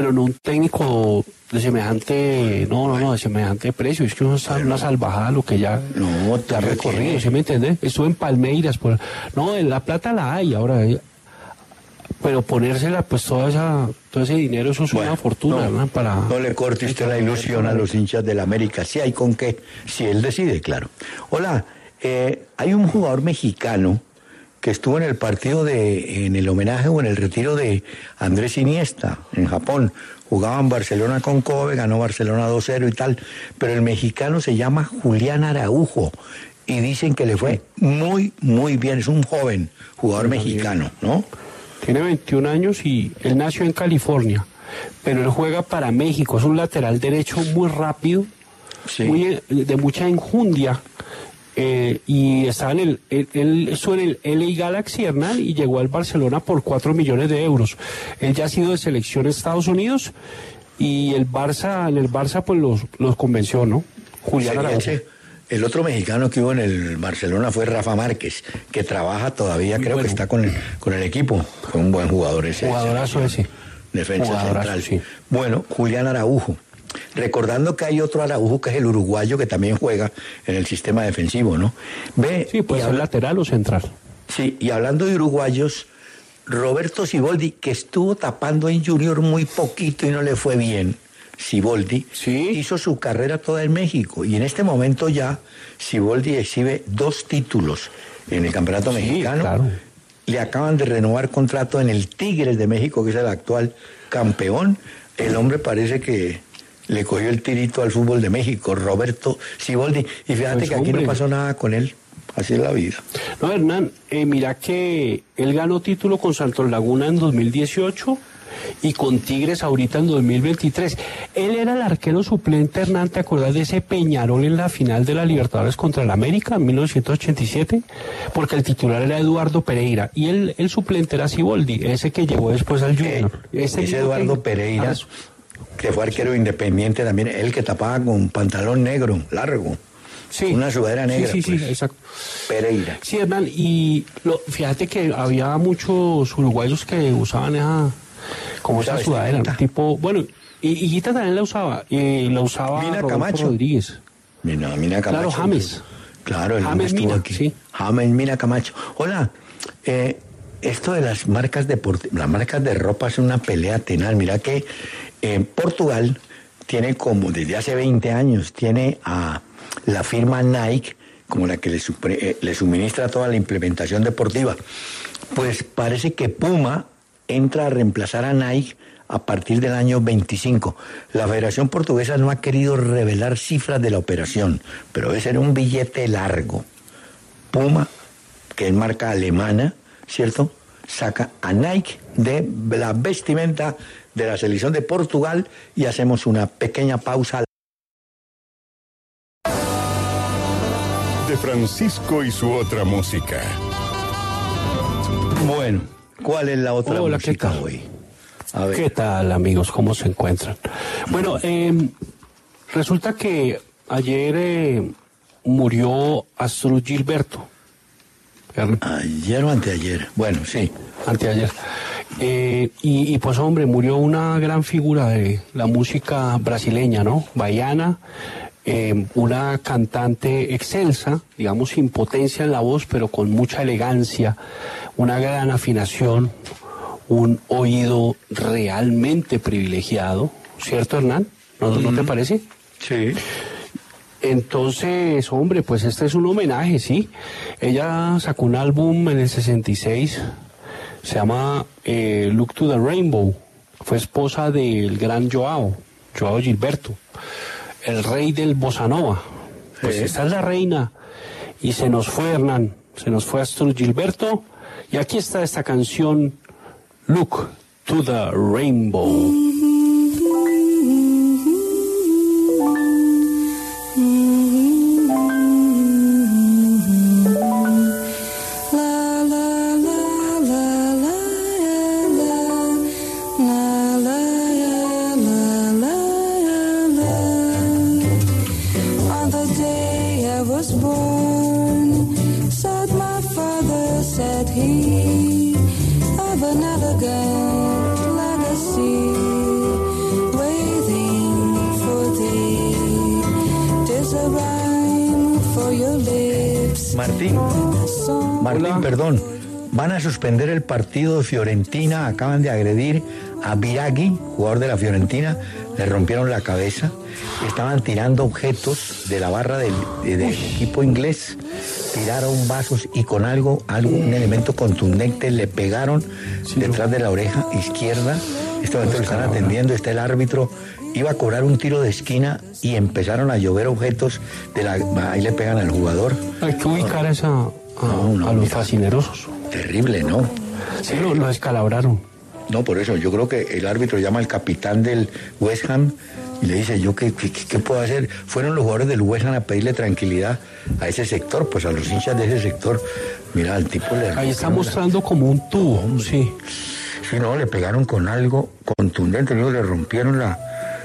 semejante, de semejante precio. Es que es una salvajada lo que ya ha recorrido, ¿sí me entiendes? Estuve en Palmeiras, la plata la hay ahora, pero ponérsela, pues todo ese dinero, eso es una fortuna, ¿no? No le corte usted la ilusión a los hinchas del América, si hay con qué, si él decide, claro. Hola, hay un jugador mexicano que estuvo en el partido en el homenaje o en el retiro de Andrés Iniesta en Japón. Jugaba en Barcelona con Kobe, ganó Barcelona 2-0 y tal, pero el mexicano se llama Julián Araujo y dicen que le fue muy, muy bien. Es un joven jugador mexicano, ¿no? Tiene 21 años y él nació en California, pero él juega para México. Es un lateral derecho muy rápido, de mucha enjundia. Y estaba él estuvo en el LA Galaxy, Hernán, y llegó al Barcelona por 4 millones de euros. Él ya ha sido de selección de Estados Unidos y en el Barça pues los convenció, ¿no? Julián Araujo. El otro mexicano que hubo en el Barcelona fue Rafa Márquez, que trabaja todavía, creo que está con el equipo. Fue un buen jugador ese. Jugadorazo ese. Defensa central. Sí. Bueno, Julián Araujo. Recordando que hay otro Araujo que es el uruguayo que también juega en el sistema defensivo, ¿no? Sí, puede ser lateral o central. Sí, y hablando de uruguayos, Roberto Siboldi, que estuvo tapando en Junior muy poquito y no le fue bien. Siboldi hizo su carrera toda en México y en este momento ya Siboldi exhibe 2 títulos en el campeonato mexicano. Claro. Le acaban de renovar contrato en el Tigres de México, que es el actual campeón. El hombre parece que le cogió el tirito al fútbol de México, Roberto Siboldi. Y fíjate que aquí no pasó nada con él. Así es la vida. No, Hernán, mira que él ganó título con Santos Laguna en 2018 y con Tigres ahorita en 2023. Él era el arquero suplente, Hernán, ¿te acuerdas de ese Peñarol en la final de la Libertadores contra el América en 1987? Porque el titular era Eduardo Pereira y el suplente era Siboldi, ese que llegó después al Junior. Ese Eduardo Pereira, que fue arquero independiente también, él que tapaba con pantalón negro, largo. Sí. Una sudadera negra. Sí, exacto. Pereira. Sí, Hernán, y fíjate que había muchos uruguayos que usaban esa sudadera, tipo, bueno, Y Guita también la usaba. La usaba Mina Rodolfo Camacho. Rodríguez. Mina Camacho. Claro, James. Claro, el James estuvo Mina, aquí. sí. James Mina Camacho. Hola, esto de las marcas las marcas de ropa es una pelea tenaz. Mira que Portugal tiene como desde hace 20 años, tiene a la firma Nike como la que le suministra toda la implementación deportiva. Pues parece que Puma entra a reemplazar a Nike a partir del año 25. La Federación Portuguesa no ha querido revelar cifras de la operación, pero debe ser un billete largo. Puma, que es marca alemana, ¿cierto?, saca a Nike de la vestimenta de la selección de Portugal y hacemos una pequeña pausa. De Francisco y su otra música. Bueno, ¿cuál es la otra Hola, música ¿qué tal? hoy? A ver. ¿Qué tal, amigos? ¿Cómo se encuentran? Bueno, resulta que ayer murió Astrud Gilberto. Ayer o anteayer. Bueno, sí. Anteayer. Y pues, hombre, murió una gran figura de la música brasileña, ¿no? Baiana, una cantante excelsa, digamos, sin potencia en la voz, pero con mucha elegancia, una gran afinación, un oído realmente privilegiado, ¿cierto, Hernán? ¿No te parece? Sí. Entonces, hombre, pues este es un homenaje, ¿sí? Ella sacó un álbum en el 66, se llama Look to the Rainbow. Fue esposa del gran Joao Gilberto, el rey del bossa nova. Pues esta es la reina. Y se nos fue, Hernán, se nos fue Astrud Gilberto. Y aquí está esta canción, Look to the Rainbow. Martín, perdón. Van a suspender el partido de Fiorentina. Acaban de agredir a Biraghi, jugador de la Fiorentina. Le rompieron la cabeza. Estaban tirando objetos de la barra del equipo inglés. Tiraron vasos y con un elemento contundente le pegaron detrás de la oreja izquierda. Este momento lo están atendiendo. Está el árbitro. Iba a cobrar un tiro de esquina y empezaron a llover objetos. Ahí le pegan al jugador. Hay que ubicar a los fascinerosos. Terrible, ¿no? Sí, lo descalabraron. No, por eso, yo creo que el árbitro llama al capitán del West Ham y le dice, ¿yo qué puedo hacer? Fueron los jugadores del West Ham a pedirle tranquilidad a ese sector, pues a los hinchas de ese sector. Mira, al tipo le... Ahí está mostrando como un tubo, sí. Sí, no, le pegaron con algo contundente, luego le rompieron la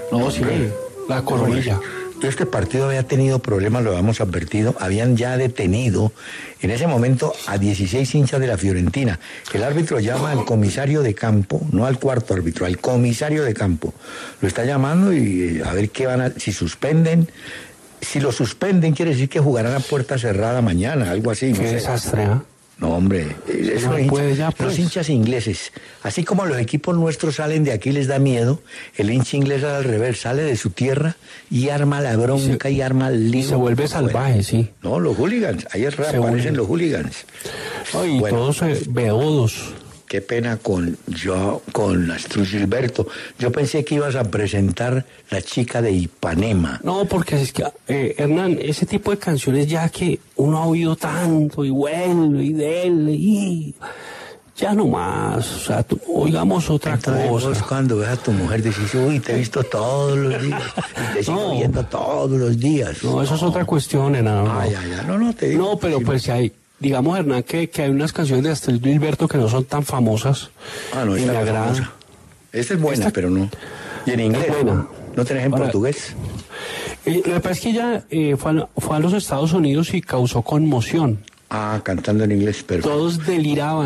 coronilla. Este partido había tenido problemas, lo habíamos advertido, habían ya detenido en ese momento a 16 hinchas de la Fiorentina. El árbitro llama al comisario de campo, no al cuarto árbitro, al comisario de campo. Lo está llamando y a ver si suspenden. Si lo suspenden quiere decir que jugarán a puerta cerrada mañana, algo así. Qué desastre, ¿eh? No, hombre, los hinchas ingleses, así como los equipos nuestros salen de aquí les da miedo, el hincha inglés al revés, sale de su tierra y arma la bronca y arma el lío. Y se vuelve salvaje, sí. No, los hooligans, ahí reaparecen los hooligans. Y bueno, todos beodos. Qué pena con Astrud Gilberto. Yo pensé que ibas a presentar La chica de Ipanema. No, porque es que, Hernán, ese tipo de canciones ya que uno ha oído tanto y vuelve y dele y ya no más, o sea, oigamos otra cosa. Vos cuando ves a tu mujer decís, uy, te he visto todos los días, y te sigo viendo todos los días. No, eso es otra cuestión, Hernán. No, te digo. No, pero pues si hay... Digamos, Hernán, que hay unas canciones de Astrud Gilberto que no son tan famosas. No, esta es famosa. Esta es buena, pero no. ¿Y en inglés? ¿No tenés en portugués? Lo que pasa es que ella fue a los Estados Unidos y causó conmoción. Cantando en inglés, pero... Todos deliraban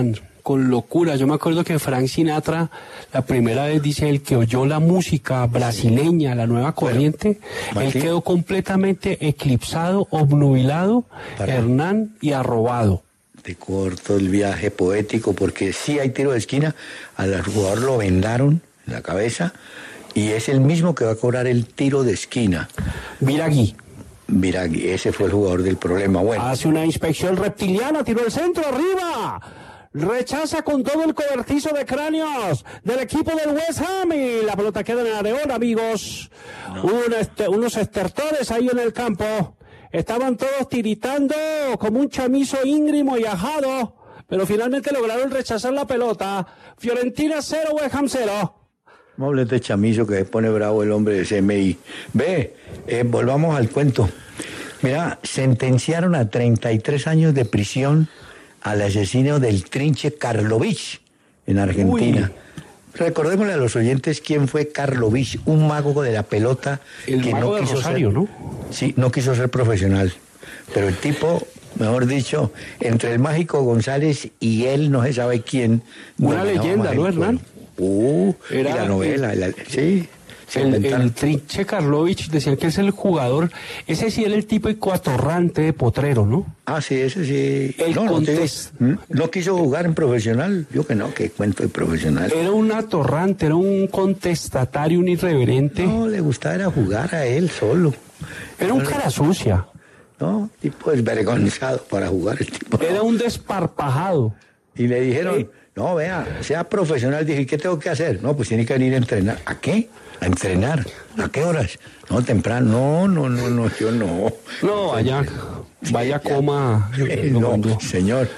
con locura. Yo me acuerdo que Frank Sinatra, la primera vez, dice él, que oyó la música brasileña, la nueva corriente, él quedó completamente eclipsado, obnubilado, Hernán, y arrobado. Te corto el viaje poético, porque sí hay tiro de esquina, al jugador lo vendaron en la cabeza, y es el mismo que va a cobrar el tiro de esquina. Viragui, ese fue el jugador del problema. Bueno, hace una inspección reptiliana, tiró el centro arriba, rechaza con todo el cobertizo de cráneos del equipo del West Ham y la pelota queda en el areón, amigos. Unos estertores ahí en el campo. Estaban todos tiritando como un chamizo íngrimo y ajado, pero finalmente lograron rechazar la pelota. Fiorentina 0, West Ham 0. No hables de chamizo que se pone bravo el hombre de CMI. Volvamos al cuento. Mira, sentenciaron a 33 años de prisión al asesino del Trinche Karlovich en Argentina. Uy. Recordémosle a los oyentes quién fue Karlovich, un mago de la pelota. El que mago no de quiso Rosario, ser, ¿no? Sí, no quiso ser profesional. Pero el tipo, mejor dicho, entre el mágico González y él no se sabe quién. Una leyenda, ¿no, Hernán? Era la novela, sí. El Trinche Karlovich, decían que es el jugador, ese sí era el tipo ecuatorrante de Potrero, ¿no? Ah, sí, ese sí. El no quiso jugar en profesional, yo que no, que cuento de profesional. Era un atorrante, era un contestatario, un irreverente. No, le gustaba era jugar a él solo. Era un cara sucia. No, tipo desvergonzado para jugar el tipo. Era un desparpajado. Y le dijeron, no, vea, sea profesional. Dije, ¿qué tengo que hacer? No, pues tiene que venir a entrenar. ¿A qué? A entrenar. ¿A qué horas? No, temprano. No, yo no. No, vaya coma. No, señor.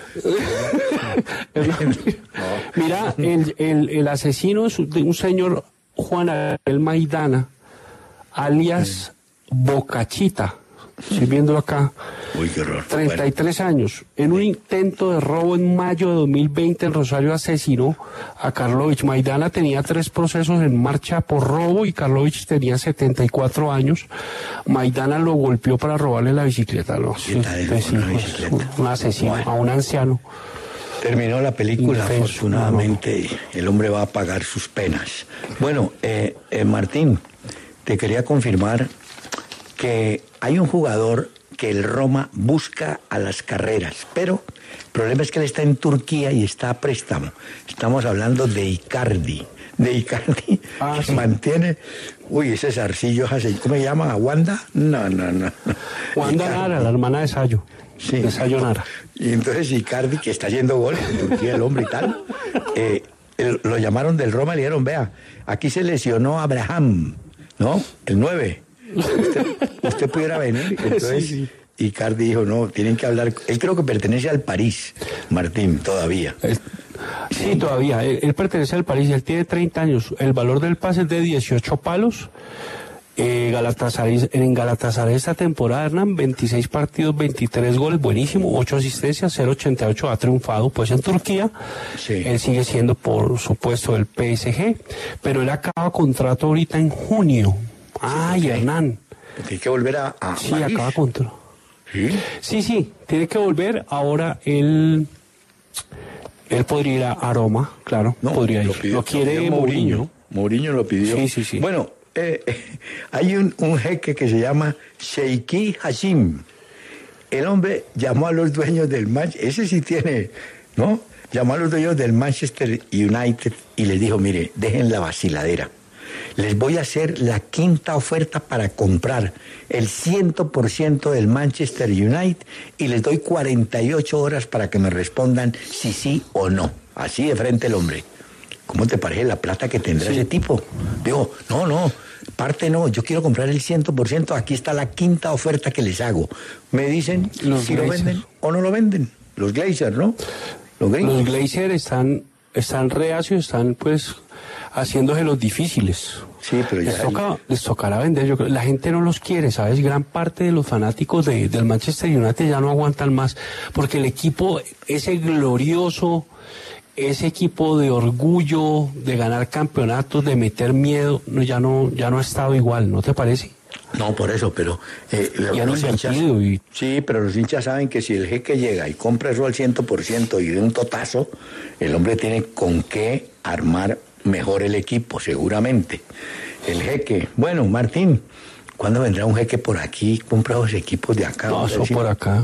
Mira, el asesino es de un señor Juan Abel Maidana, alias Bocachita. Estoy viéndolo acá. Uy, qué horror. 33 años. En un intento de robo en mayo de 2020 en Rosario asesinó a Karlovich. Maidana tenía 3 procesos en marcha por robo y Karlovich tenía 74 años. Maidana lo golpeó para robarle la bicicleta. No, un asesino, bueno, a un anciano. Terminó la película, afortunadamente, y el hombre va a pagar sus penas. Bueno, Martín, te quería confirmar que hay un jugador que el Roma busca a las carreras, pero el problema es que él está en Turquía y está a préstamo. Estamos hablando de Icardi. Que sí. Mantiene... Uy, ese zarcillo, ¿cómo se llama? ¿Wanda? No. Wanda Nara, la hermana de Sayo. Sí. De Sayo Nara. Y entonces Icardi, que está haciendo goles en Turquía, el hombre y tal, lo llamaron del Roma y le dijeron, vea, aquí se lesionó Abraham, ¿no? El 9. Usted pudiera venir. Entonces sí. Icardi dijo, no, tienen que hablar. Él creo que pertenece al París, Martín, todavía. Sí, todavía. Él pertenece al París, él tiene 30 años. El valor del pase es de 18 palos. En Galatasaray esta temporada, Hernán, 26 partidos, 23 goles, buenísimo, 8 asistencias, 0.88, ha triunfado pues en Turquía. Sí. Él sigue siendo, por supuesto, del PSG, pero él acaba contrato ahorita en junio. Ay, okay. Hernán. Tiene que volver a sí, París. Acaba contra. Sí, tiene que volver. Ahora él podría ir a Roma, claro, no, podría ir. Lo quiere Mourinho. Mourinho lo pidió. Sí. Bueno, hay un jeque que se llama Sheikh Hashim. El hombre llamó a los dueños del Manchester, ese sí tiene, ¿no? Llamó a los dueños del Manchester United y les dijo, mire, dejen la vaciladera. Les voy a hacer la 5ª oferta para comprar el 100% del Manchester United y les doy 48 horas para que me respondan si sí o no. Así de frente el hombre. ¿Cómo te parece la plata que tendrá ese tipo? Digo, no, parte no, yo quiero comprar el 100%, aquí está la 5ª oferta que les hago. Me dicen si lo venden o no lo venden. Los Glazers, ¿no? Los Glazers están reacios, están pues haciéndose los difíciles. Sí, pero ya les tocará vender. Yo creo, la gente no los quiere, ¿sabes? Gran parte de los fanáticos del Manchester United ya no aguantan más, porque el equipo, ese glorioso, ese equipo de orgullo, de ganar campeonatos, de meter miedo, ya no ha estado igual, ¿no te parece? No, por eso, pero Y han los hinchas, invertido y... sí, pero los hinchas saben que si el jeque llega y compra eso al 100% y de un totazo, el hombre tiene con qué armar mejor el equipo, seguramente. El jeque, bueno, Martín, ¿cuándo vendrá un jeque por aquí? Compra los equipos de acá. No, eso por acá.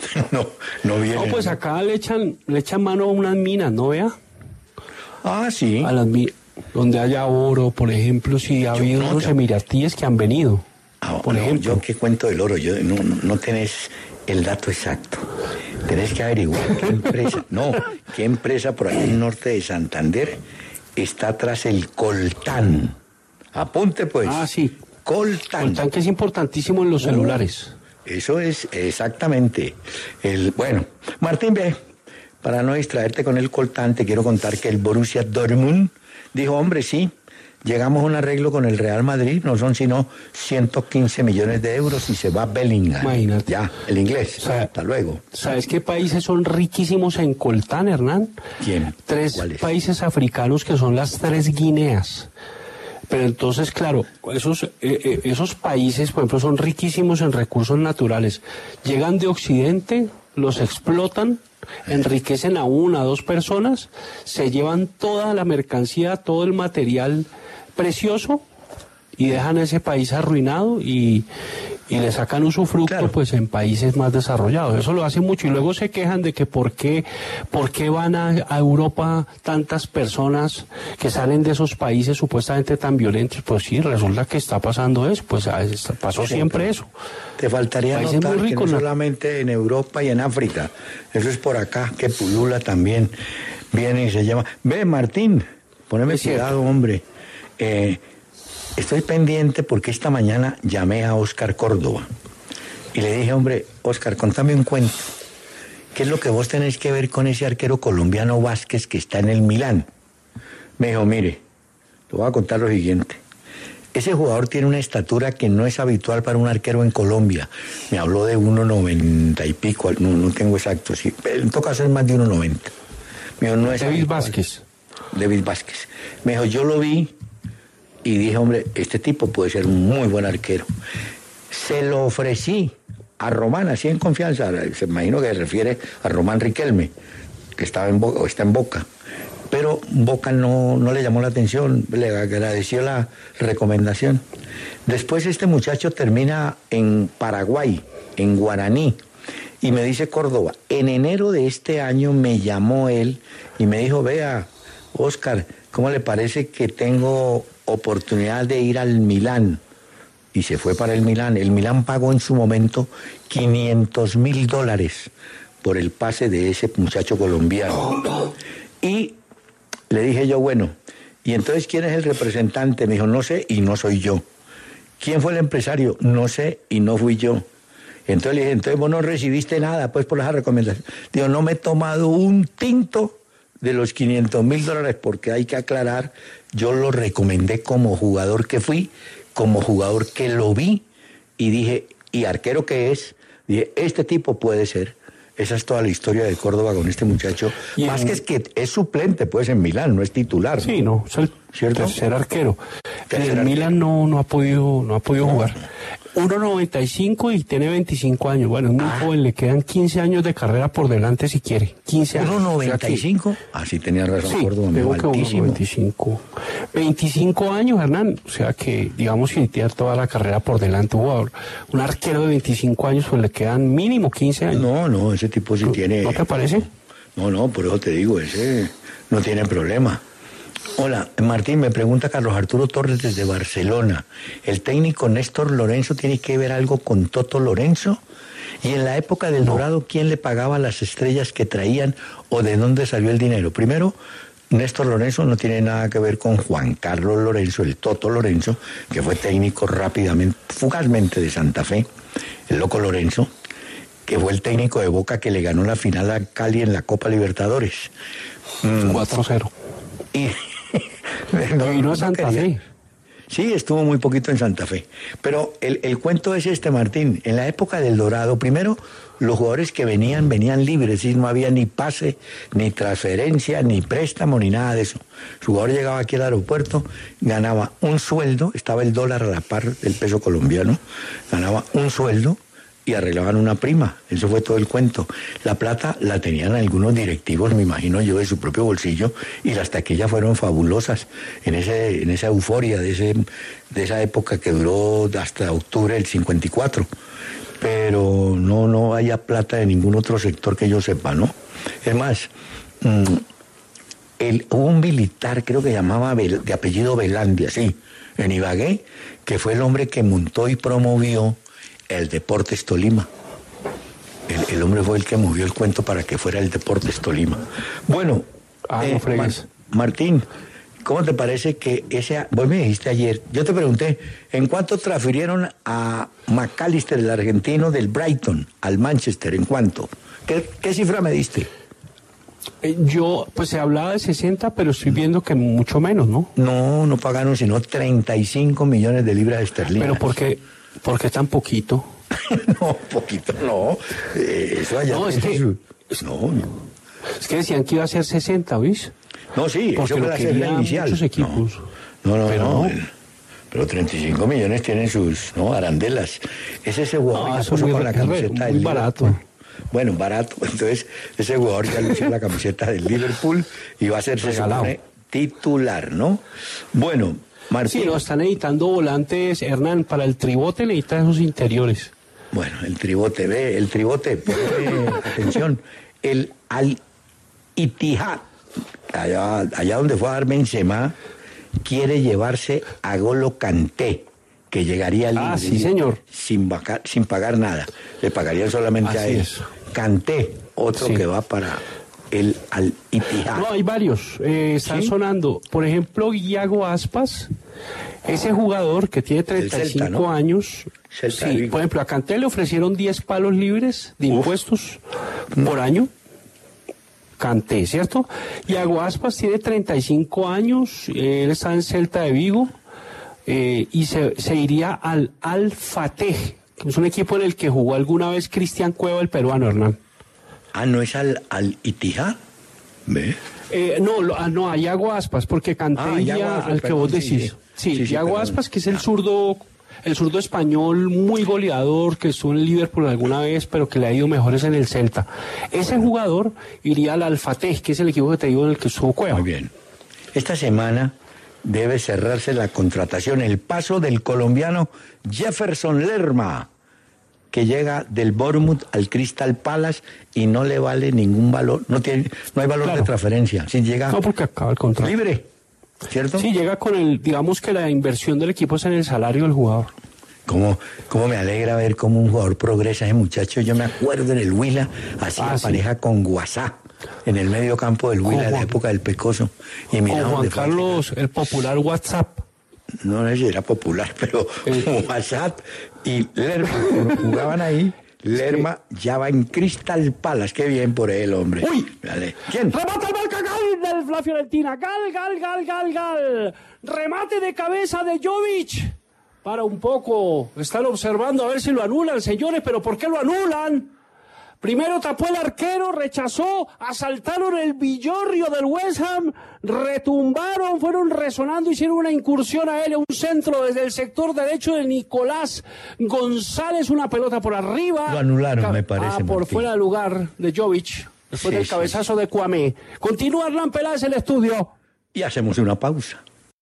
no viene. No, pues acá le echan mano a unas minas, ¿no vea? Ah, sí. A las minas, donde haya oro, por ejemplo, si ha habido unos emiratíes que han venido. Por ejemplo. Yo qué cuento del oro, yo no tenés el dato exacto. Tenés que averiguar qué empresa por aquí en el norte de Santander está tras el coltán. Apunte pues. Ah, sí. Coltán. Coltán, que es importantísimo en los celulares. Eso es exactamente. Bueno, Martín, ve, para no distraerte con el coltán, te quiero contar que el Borussia Dortmund dijo, hombre, sí, llegamos a un arreglo con el Real Madrid, no son sino 115 millones de euros y se va Bellingham. Imagínate. Ya, el inglés. O sea, hasta luego. ¿Sabes qué países son riquísimos en coltán, Hernán? ¿Quién? 3 países africanos que son las 3 Guineas. Pero entonces, claro, esos países, por ejemplo, son riquísimos en recursos naturales. Llegan de Occidente, los explotan, enriquecen a 1 a 2 personas, se llevan toda la mercancía, todo el material precioso y dejan ese país arruinado y le sacan usufructo, claro, pues en países más desarrollados. Eso lo hacen mucho y luego se quejan de que por qué van a Europa tantas personas que salen de esos países supuestamente tan violentos. Pues sí, resulta que está pasando eso, pues pasó siempre eso. Te faltaría notar que no solamente en Europa y en África, eso es por acá, que pulula también, viene y se llama. Ve, Martín, poneme cuidado, hombre. Estoy pendiente porque esta mañana llamé a Óscar Córdoba y le dije, hombre, Óscar, contame un cuento. ¿Qué es lo que vos tenés que ver con ese arquero colombiano Vázquez que está en el Milán? Me dijo, mire, te voy a contar lo siguiente. Ese jugador tiene una estatura que no es habitual para un arquero en Colombia. Me habló de 1,90 y pico, no tengo exacto, sí, en todo caso es más de 1,90. Me dijo, no es David Vázquez. David Vázquez. Me dijo, yo lo vi y dije, hombre, este tipo puede ser un muy buen arquero. Se lo ofrecí a Román, así en confianza, se imagino que se refiere a Román Riquelme, que estaba en Boca, o está en Boca. Pero Boca no le llamó la atención, le agradeció la recomendación. Después este muchacho termina en Paraguay, en Guaraní, y me dice Córdoba, en enero de este año me llamó él y me dijo, vea, Óscar, ¿cómo le parece que tengo oportunidad de ir al Milán? Y se fue para el Milán. El Milán pagó en su momento $500,000 por el pase de ese muchacho colombiano. Y le dije yo, bueno, ¿y entonces quién es el representante? Me dijo, no sé y no soy yo. ¿Quién fue el empresario? No sé y no fui yo. Entonces le dije, entonces vos no recibiste nada, pues por esa recomendación. Digo, no me he tomado un tinto de los $500,000, porque hay que aclarar, yo lo recomendé como jugador que fui, como jugador que lo vi, y dije, y arquero que es, dije, este tipo puede ser. Esa es toda la historia de Córdoba con este muchacho. Más que es suplente, pues, en Milán, no es titular. Sí, no, es el tercer arquero. En el Milán no ha podido jugar. 1,95 y tiene 25 años. Bueno, es muy joven, le quedan 15 años de carrera por delante si quiere. 15 años. 1,95. Sí, tenía razón, sí, Córdoba. Tengo que 1,95. 25 años, Hernán. O sea que, digamos, si tiene toda la carrera por delante, un arquero de 25 años, pues le quedan mínimo 15 años. No, ese tipo sí tiene... ¿No te parece? No, por eso te digo, ese no tiene problema. Hola, Martín, me pregunta Carlos Arturo Torres desde Barcelona. ¿El técnico Néstor Lorenzo tiene que ver algo con Toto Lorenzo? Y en la época del Dorado, ¿quién le pagaba las estrellas que traían o de dónde salió el dinero? Primero, Néstor Lorenzo no tiene nada que ver con Juan Carlos Lorenzo, el Toto Lorenzo, que fue técnico fugazmente de Santa Fe, el Loco Lorenzo, que fue el técnico de Boca que le ganó la final a Cali en la Copa Libertadores. 4-0. Y vino a Santa Fe. Sí, estuvo muy poquito en Santa Fe. Pero el cuento es este, Martín. En la época del Dorado, primero, los jugadores que venían libres, y no había ni pase, ni transferencia, ni préstamo, ni nada de eso. Su jugador llegaba aquí al aeropuerto, ganaba un sueldo, estaba el dólar a la par del peso colombiano, ganaba un sueldo y arreglaban una prima. Eso fue todo el cuento. La plata la tenían algunos directivos, me imagino yo, de su propio bolsillo, y las taquillas fueron fabulosas en esa euforia de esa época que duró hasta octubre del 54. Pero no haya plata de ningún otro sector que yo sepa, ¿no? Es más, hubo un militar, creo que llamaba de apellido Velandia, sí, en Ibagué, que fue el hombre que montó y promovió el Deportes Tolima. El hombre fue el que movió el cuento para que fuera el Deportes Tolima. Bueno, no fregues. Martín, ¿cómo te parece que vos me dijiste ayer, yo te pregunté, ¿en cuánto transfirieron a McAllister, el argentino, del Brighton al Manchester? ¿En cuánto? ¿Qué cifra me diste? Pues se hablaba de 60, pero estoy viendo que mucho menos, ¿no? No pagaron sino 35 millones de libras esterlinas. ¿Pero por qué tan poquito? No, poquito no. Eso allá... No, es que... No. Es que decían que iba a ser 60, ¿oís? No, sí, porque eso fue la cifra inicial. Muchos equipos. Pero 35 millones tienen sus arandelas. Es ese jugador que puso con la camiseta del muy barato. Bueno, barato. Entonces, ese jugador ya lució la camiseta del Liverpool y va a ser titular, ¿no? Bueno, Martín. Sí, están editando volantes, Hernán, para el tribote necesitan esos interiores. Bueno, el tribote, ponle atención. El Al-Ittihad, allá donde fue a dar Benzema, quiere llevarse a Golo Kanté, que llegaría libre. Sí, señor. Sin pagar nada. Le pagarían solamente a él. Es. Kanté, otro que va para el Al-Ittihad. No, hay varios. Están sonando. Por ejemplo, Iago Aspas, ese jugador que tiene 35 Celta, ¿no? años. Celta, sí, por ejemplo, a Kanté le ofrecieron 10 palos libres de impuestos por año. Kanté, ¿cierto? Iago Aspas tiene 35 años, él está en Celta de Vigo, y se iría al Al-Fateh, que es un equipo en el que jugó alguna vez Cristian Cueva, el peruano, Hernán. ¿No es Al-Ittihad? ¿Ve? No, a Iago Aspas, porque Kanté iría al que vos decís. Sí, Iago Aspas, que es el zurdo español muy goleador, que estuvo en el Liverpool alguna vez, pero que le ha ido mejores en el Celta. Ese jugador iría al Al-Fateh, que es el equipo que te digo en el que estuvo Cueva. Muy bien. Esta semana debe cerrarse la contratación, el paso del colombiano Jefferson Lerma, que llega del Bournemouth al Crystal Palace y no le vale ningún valor, no hay valor de transferencia. Si llega porque acaba el contrato. Libre, ¿cierto? Sí, llega con digamos que la inversión del equipo es en el salario del jugador. ¿Cómo me alegra ver cómo un jugador progresa ese muchacho? Yo me acuerdo en el Huila, hacía pareja con Guasá, en el medio campo del Huila, en la época del Pecoso. Y mira con Juan Carlos, el popular WhatsApp. No sé si era popular, pero WhatsApp y Lerma jugaban ahí. Lerma ya va en Crystal Palace. Qué bien por él, hombre. ¡Uy! Vale. ¿Quién? ¡Remata el marca Gal del la Fiorentina! ¡Gal! ¡Remate de cabeza de Jovic! Para un poco. Están observando a ver si lo anulan, señores, pero ¿por qué lo anulan? Primero tapó el arquero, rechazó, asaltaron el Villorrio del West Ham, retumbaron, fueron resonando, hicieron una incursión a él, un centro desde el sector derecho de Nicolás González, una pelota por arriba. Lo anularon, me parece. Por Martín. fuera de lugar de Jovic, después del cabezazo de Cuamé. Continúa Hernán Peláez el estudio. Y hacemos una pausa.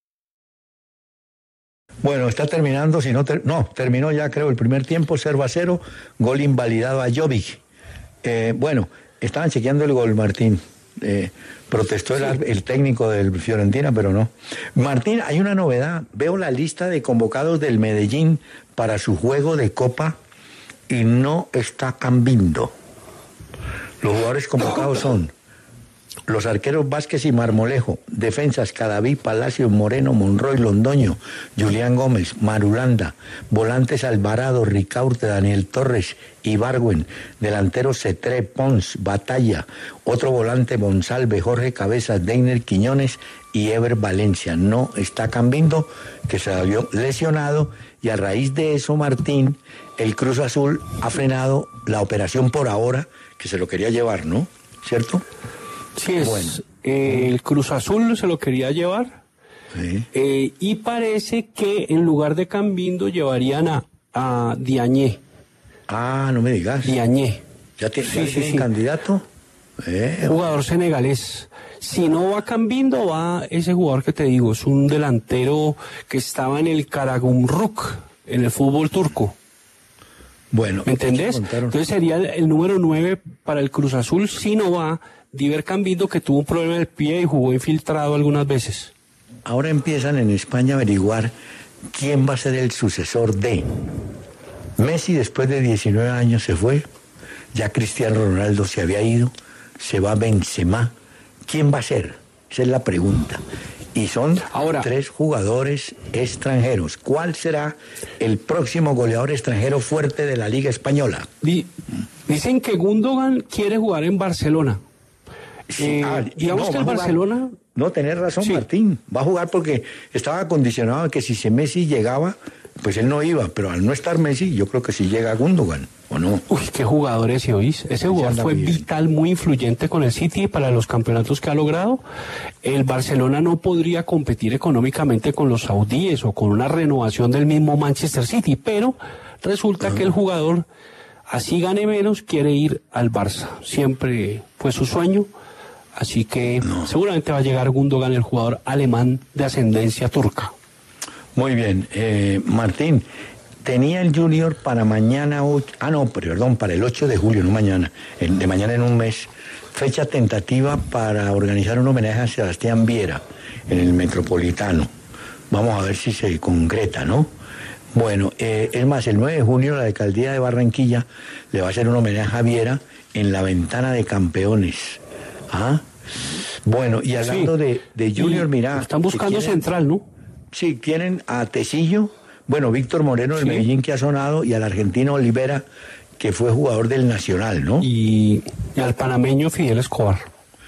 Bueno, está terminando, terminó ya creo el primer tiempo, 0-0, gol invalidado a Jovic. Bueno, estaban chequeando el gol, Martín. Protestó el técnico del Fiorentina, pero no. Martín, hay una novedad. Veo la lista de convocados del Medellín para su juego de Copa y no está Cambindo. Los jugadores convocados son Los arqueros Vázquez y Marmolejo, defensas Cadaví, Palacio, Moreno, Monroy, Londoño, Julián Gómez, Marulanda, volantes Alvarado, Ricaurte, Daniel Torres, Ibargüen, delanteros Cetré, Pons, Batalla, otro volante Monsalve, Jorge Cabezas, Deiner Quiñones y Ever Valencia. No está Cambindo, que se había lesionado, y a raíz de eso, Martín, el Cruz Azul ha frenado la operación por ahora, que se lo quería llevar, ¿no? ¿Cierto? Sí, bueno. El Cruz Azul se lo quería llevar. Sí. Y parece que en lugar de Cambindo llevarían a Diagne. Ah, no me digas. Diagne. ¿Ya tiene un candidato? Jugador senegalés. Si no va Cambindo, va ese jugador que te digo. Es un delantero que estaba en el Karagümrük, en el fútbol turco. Bueno. ¿Me entendés? Entonces sería el número 9 para el Cruz Azul si no va Diver Cambindo, que tuvo un problema en el pie y jugó infiltrado algunas veces. Ahora empiezan en España a averiguar quién va a ser el sucesor de Messi. Después de 19 años se fue, ya Cristiano Ronaldo se había ido, se va Benzema. ¿Quién va a ser? Esa es la pregunta. Y son ahora 3 jugadores extranjeros. ¿Cuál será el próximo goleador extranjero fuerte de la Liga Española? Dicen que Gundogan quiere jugar en Barcelona. Sí, digamos que el Barcelona... No, tenés razón, sí. Martín. Va a jugar porque estaba condicionado a que si Messi llegaba, pues él no iba. Pero al no estar Messi, yo creo que sí llega Gundogan, ¿o no? Uy, qué jugador ese, ¿oís? Ese jugador fue vital, muy influyente con el City para los campeonatos que ha logrado. El Barcelona no podría competir económicamente con los saudíes o con una renovación del mismo Manchester City, pero resulta que el jugador, así gane menos, quiere ir al Barça. Siempre fue su sueño. Así que seguramente va a llegar Gundogan, el jugador alemán de ascendencia turca. Muy bien. Martín, tenía el Junior para mañana, para el 8 de julio, no mañana, de mañana en un mes, fecha tentativa para organizar un homenaje a Sebastián Viera en el Metropolitano. Vamos a ver si se concreta, ¿no? Bueno, es más, el 9 de junio la alcaldía de Barranquilla le va a hacer un homenaje a Viera en la Ventana de Campeones. ¿Ah? Bueno, y hablando de Junior, mira... Están buscando central, ¿no? Sí, tienen a Tecillo, bueno, Víctor Moreno del Medellín, que ha sonado, y al argentino Olivera, que fue jugador del Nacional, ¿no? Y al panameño Fidel Escobar.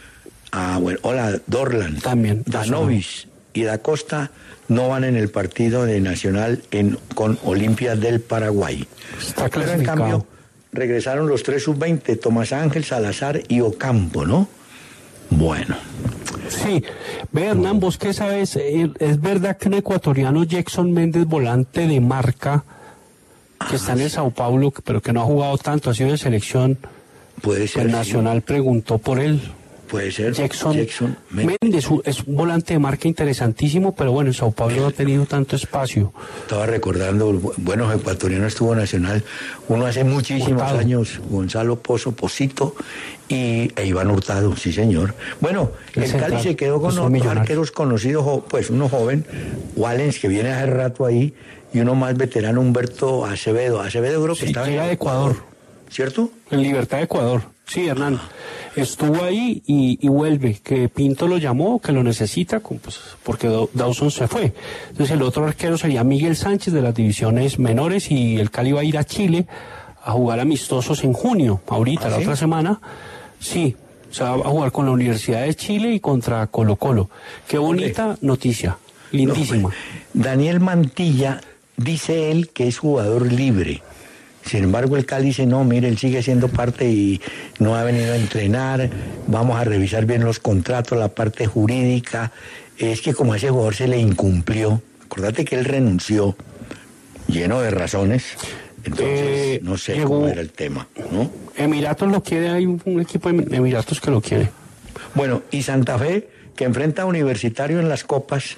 Ah, bueno, hola, Dorlan. También. Danovis y Da Costa no van en el partido de Nacional con Olimpia del Paraguay. Está clasificado. Pero en cambio, regresaron los 3 sub-20, Tomás Ángel, Salazar y Ocampo, ¿no? Bueno. Sí. Ve, Hernán, ¿vos qué sabes? ¿Es verdad que un ecuatoriano, Jackson Méndez, volante de marca, que está en el Sao Paulo, pero que no ha jugado tanto, ha sido de selección? Puede ser. El Nacional preguntó por él. Puede ser. Jackson Méndez es un volante de marca interesantísimo, pero bueno, en Sao Paulo no ha tenido tanto espacio. Estaba recordando, buenos ecuatorianos estuvo Nacional, uno hace muchísimos años, Gonzalo Posito e Iván Hurtado, sí señor. Bueno, el Cali se quedó con unos arqueros conocidos, pues uno joven, Wallens, que viene hace rato ahí, y uno más veterano, Humberto Acevedo. Acevedo creo que estaba en de Ecuador. ¿Cierto? En Libertad de Ecuador. Sí, Hernán. Estuvo ahí y vuelve, que Pinto lo llamó, que lo necesita, pues, porque Dawson se fue. Entonces el otro arquero sería Miguel Sánchez de las divisiones menores, y el Cali va a ir a Chile a jugar amistosos en junio, ahorita, la otra semana. Sí, o sea, va a jugar con la Universidad de Chile y contra Colo-Colo. Qué bonita noticia, lindísima. Daniel Mantilla, dice él que es jugador libre. Sin embargo, el Cali dice, no, mire, él sigue siendo parte y no ha venido a entrenar, vamos a revisar bien los contratos, la parte jurídica. Es que como a ese jugador se le incumplió, acordate que él renunció, lleno de razones, entonces no sé cómo era el tema, ¿no? Emiratos lo quiere, hay un equipo de Emiratos que lo quiere. Bueno, y Santa Fe, que enfrenta a Universitario en las copas,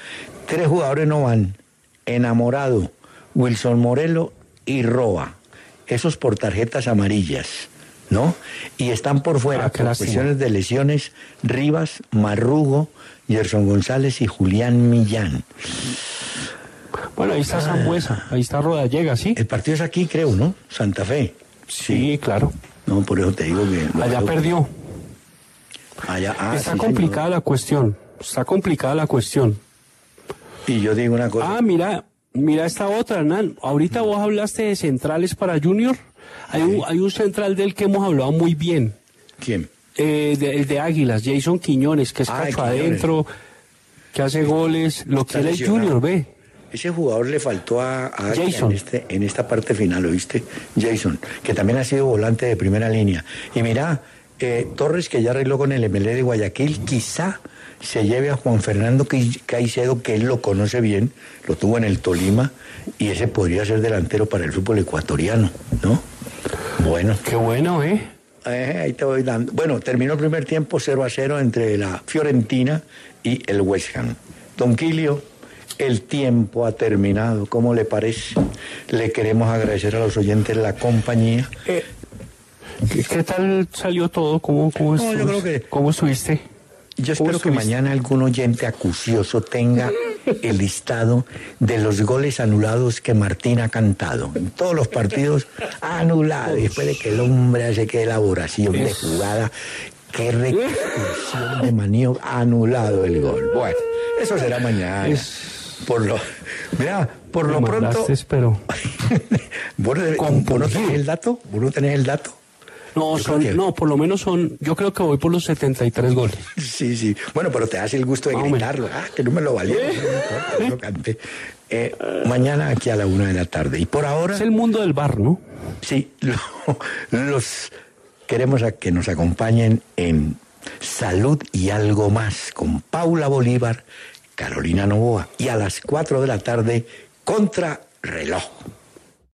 3 jugadores no van, Enamorado, Wilson Morelo y Roa. Esos por tarjetas amarillas, ¿no? Y están por fuera, por cuestiones de lesiones, Rivas, Marrugo, Gerson González y Julián Millán. Bueno, ahí está Sambuesa, ahí está Rodallega, ¿sí? El partido es aquí, creo, ¿no? Santa Fe. Sí, claro. No, por eso te digo que... Allá perdió. Está sí, complicada la cuestión. Está complicada la cuestión. Y yo digo una cosa. Mira esta otra, Hernán. Ahorita vos hablaste de centrales para Junior. Hay un central del que hemos hablado muy bien. ¿Quién? El de Águilas, Jason Quiñones, que es cacho adentro, que hace goles. Lo quiere el Junior, ve. Ese jugador le faltó a Jason en esta parte final, ¿oíste? Jason, que también ha sido volante de primera línea. Y mira, Torres, que ya arregló con el MLE de Guayaquil, quizá se lleve a Juan Fernando Caicedo, que él lo conoce bien, lo tuvo en el Tolima, y ese podría ser delantero para el fútbol ecuatoriano, ¿no? Bueno. Qué bueno, Ahí te voy dando. Bueno, terminó el primer tiempo 0-0 entre la Fiorentina y el West Ham. Don Quilio, el tiempo ha terminado. ¿Cómo le parece? Le queremos agradecer a los oyentes la compañía. ¿Qué tal salió todo? ¿Cómo estuviste? Yo espero que mañana algún oyente acucioso tenga el listado de los goles anulados que Martín ha cantado. En todos los partidos anulados. Después de que el hombre hace qué elaboración de jugada, qué recursión de maniobra, anulado el gol. Bueno, eso será mañana. Por lo pronto. Espero. ¿Vos no tenés el dato? ¿Vos no tenés el dato? No, por lo menos son, yo creo que voy por los 73 goles. Sí. Bueno, pero te hace el gusto de gritarlo. Que no me lo valió. No lo canté. Mañana aquí a la 1:00 p.m. Y por ahora... Es el mundo del bar, ¿no? Sí, los queremos a que nos acompañen en Salud y Algo Más con Paula Bolívar, Carolina Novoa. Y a las 4:00 p.m, Contra Reloj.